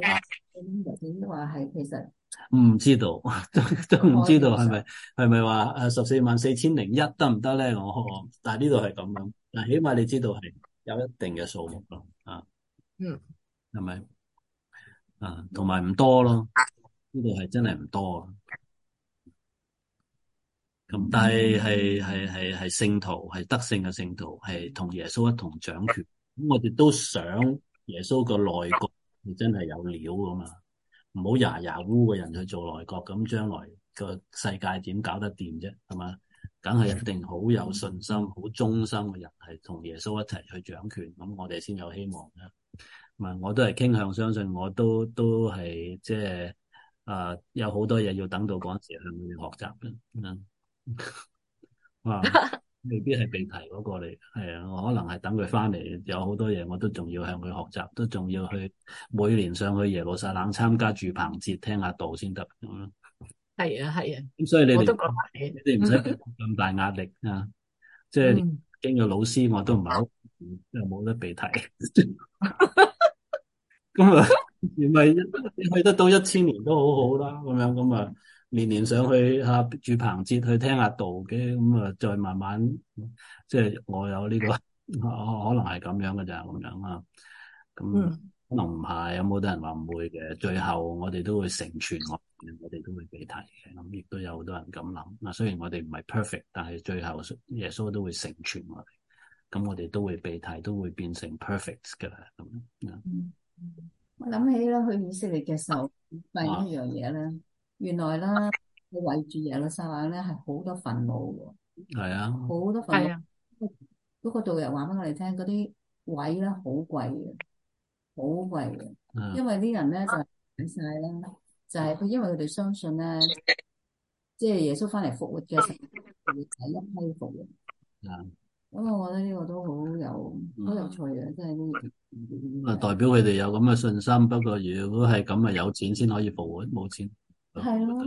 number？點話係其實唔知道，都都唔知道係概念上咪係咪話誒十四萬四千零一得唔得咧？我但係呢度係咁樣，但係起碼你知道係有一定嘅數目咯，啊， 嗯， 係咪啊？同埋唔多咯，呢度係真係唔多。咁但係係係係係聖徒，係得勝嘅聖徒，係同耶穌一同掌權。咁我哋都想耶穌個內閣係真係有料噶嘛，唔好牙牙烏嘅人去做內閣，咁將來個世界點搞得掂啫？係嘛？梗係一定好有信心、好忠心嘅人係同耶穌一齊去掌權，咁我哋先有希望嘅。唔係，我都係傾向相信，我都都係即係啊，有好多嘢要等到嗰陣時向佢哋學習嘅。嗯哇，未必係被提嗰個嚟，係啊，我可能係等佢翻嚟，有好多嘢我都仲要向佢學習，都仲要去每年上去耶路撒冷參加住棚節，聽下道先得咁樣。 係啊，係啊， 咁所以你哋我都覺得係。 你哋唔使俾咁大壓力啊，即係連嗯， 經嘅老師我都唔係好，又冇得被提。咁啊，唔係去得到一千年都好好啦，咁樣咁啊，年年上去吓住棚節去聽下道嘅，咁啊再慢慢，即係我有呢個可可能係咁樣嘅咋，咁樣啊，咁嗯， 可能唔係，有冇得人話唔會嘅，最後我哋都會成全我，我哋都會被提嘅，咁亦都有好多人咁諗。嗱，雖然我哋唔係 perfect，但係最後耶穌都會成全我哋，咁我哋都會被提，都會變成 perfect 嘅啦，咁樣。 我諗起啦，去以色列嘅時候，發現一樣嘢咧，原來啦，你圍住耶路撒冷咧係好多墳墓嘅， 係啊， 好多墳墓。 係啊， 嗰個導遊話俾我哋聽，嗰啲位咧好貴嘅，好貴嘅， 嗯因為啲人咧就係買晒啦，就係佢因為佢哋相信咧，即係耶穌翻嚟復活嘅時候，會第一批復活。 嗯咁我覺得呢個都好有好有趣嘅，即係啲咁啊，代表佢哋有咁嘅信心。不過如果係咁啊，有錢先可以復活，冇錢係咯。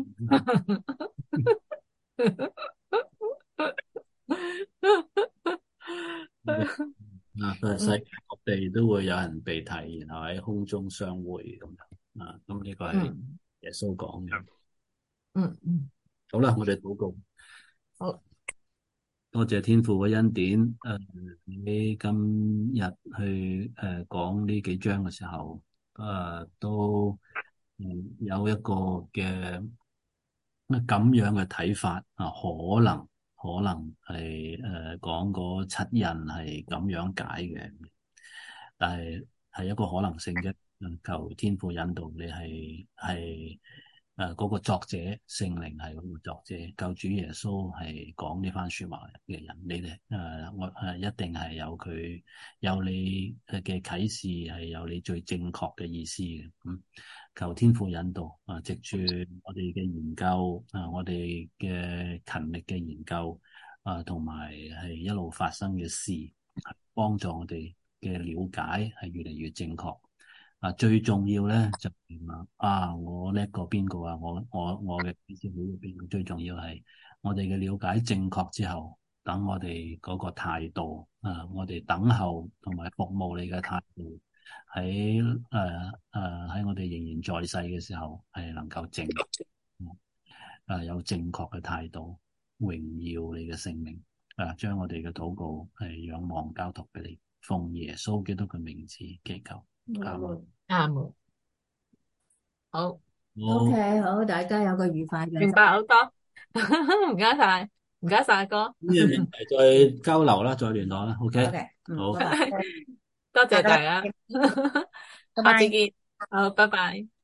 啊，佢係世界各地都會有人被提，然後喺空中相會咁樣啊。咁呢個係嗯耶穌講嘅。 嗯嗯， 好啦，我哋禱告。 好， 多謝天父嘅恩典。誒、呃，你今日去誒、呃、講呢幾章嘅時候，誒、呃、都嗯有一個嘅咁樣嘅睇法啊，可能可能係誒講嗰七印係咁樣解嘅，但係係一個可能性啫。 嗯求天父引導你係係誒嗰個作者，聖靈係嗰個作者，救主耶穌係講呢番說話嘅人，你哋誒我誒一定係有佢有你嘅啟示，係有你最正確嘅意思嘅。咁求天父引導啊，藉住我哋嘅研究啊，我哋嘅勤力嘅研究啊，同埋係一路發生嘅事，幫助我哋嘅了解係越嚟越正確。啊，最重要咧就係話啊，我叻過邊個啊？我我我嘅知識好過邊個？最重要係我哋嘅了解正確之後，等我哋嗰個態度啊，我哋等候同埋服務你嘅態度，喺誒誒喺我哋仍然在世嘅時候，係能夠正誒、啊、有正確嘅態度，榮耀你嘅聖名啊！將我哋嘅禱告係仰望交託俾你，奉耶穌基督嘅名字祈求。阿門。 阿門。好， 好， OK， 好，大家有個愉快嘅明白好多，唔該晒，唔該晒哥， 呢個問題再交流啦，再聯絡啦。OK， OK，嗯， 好。 拜拜。 多謝大家， 拜拜。 下次見，好，拜拜。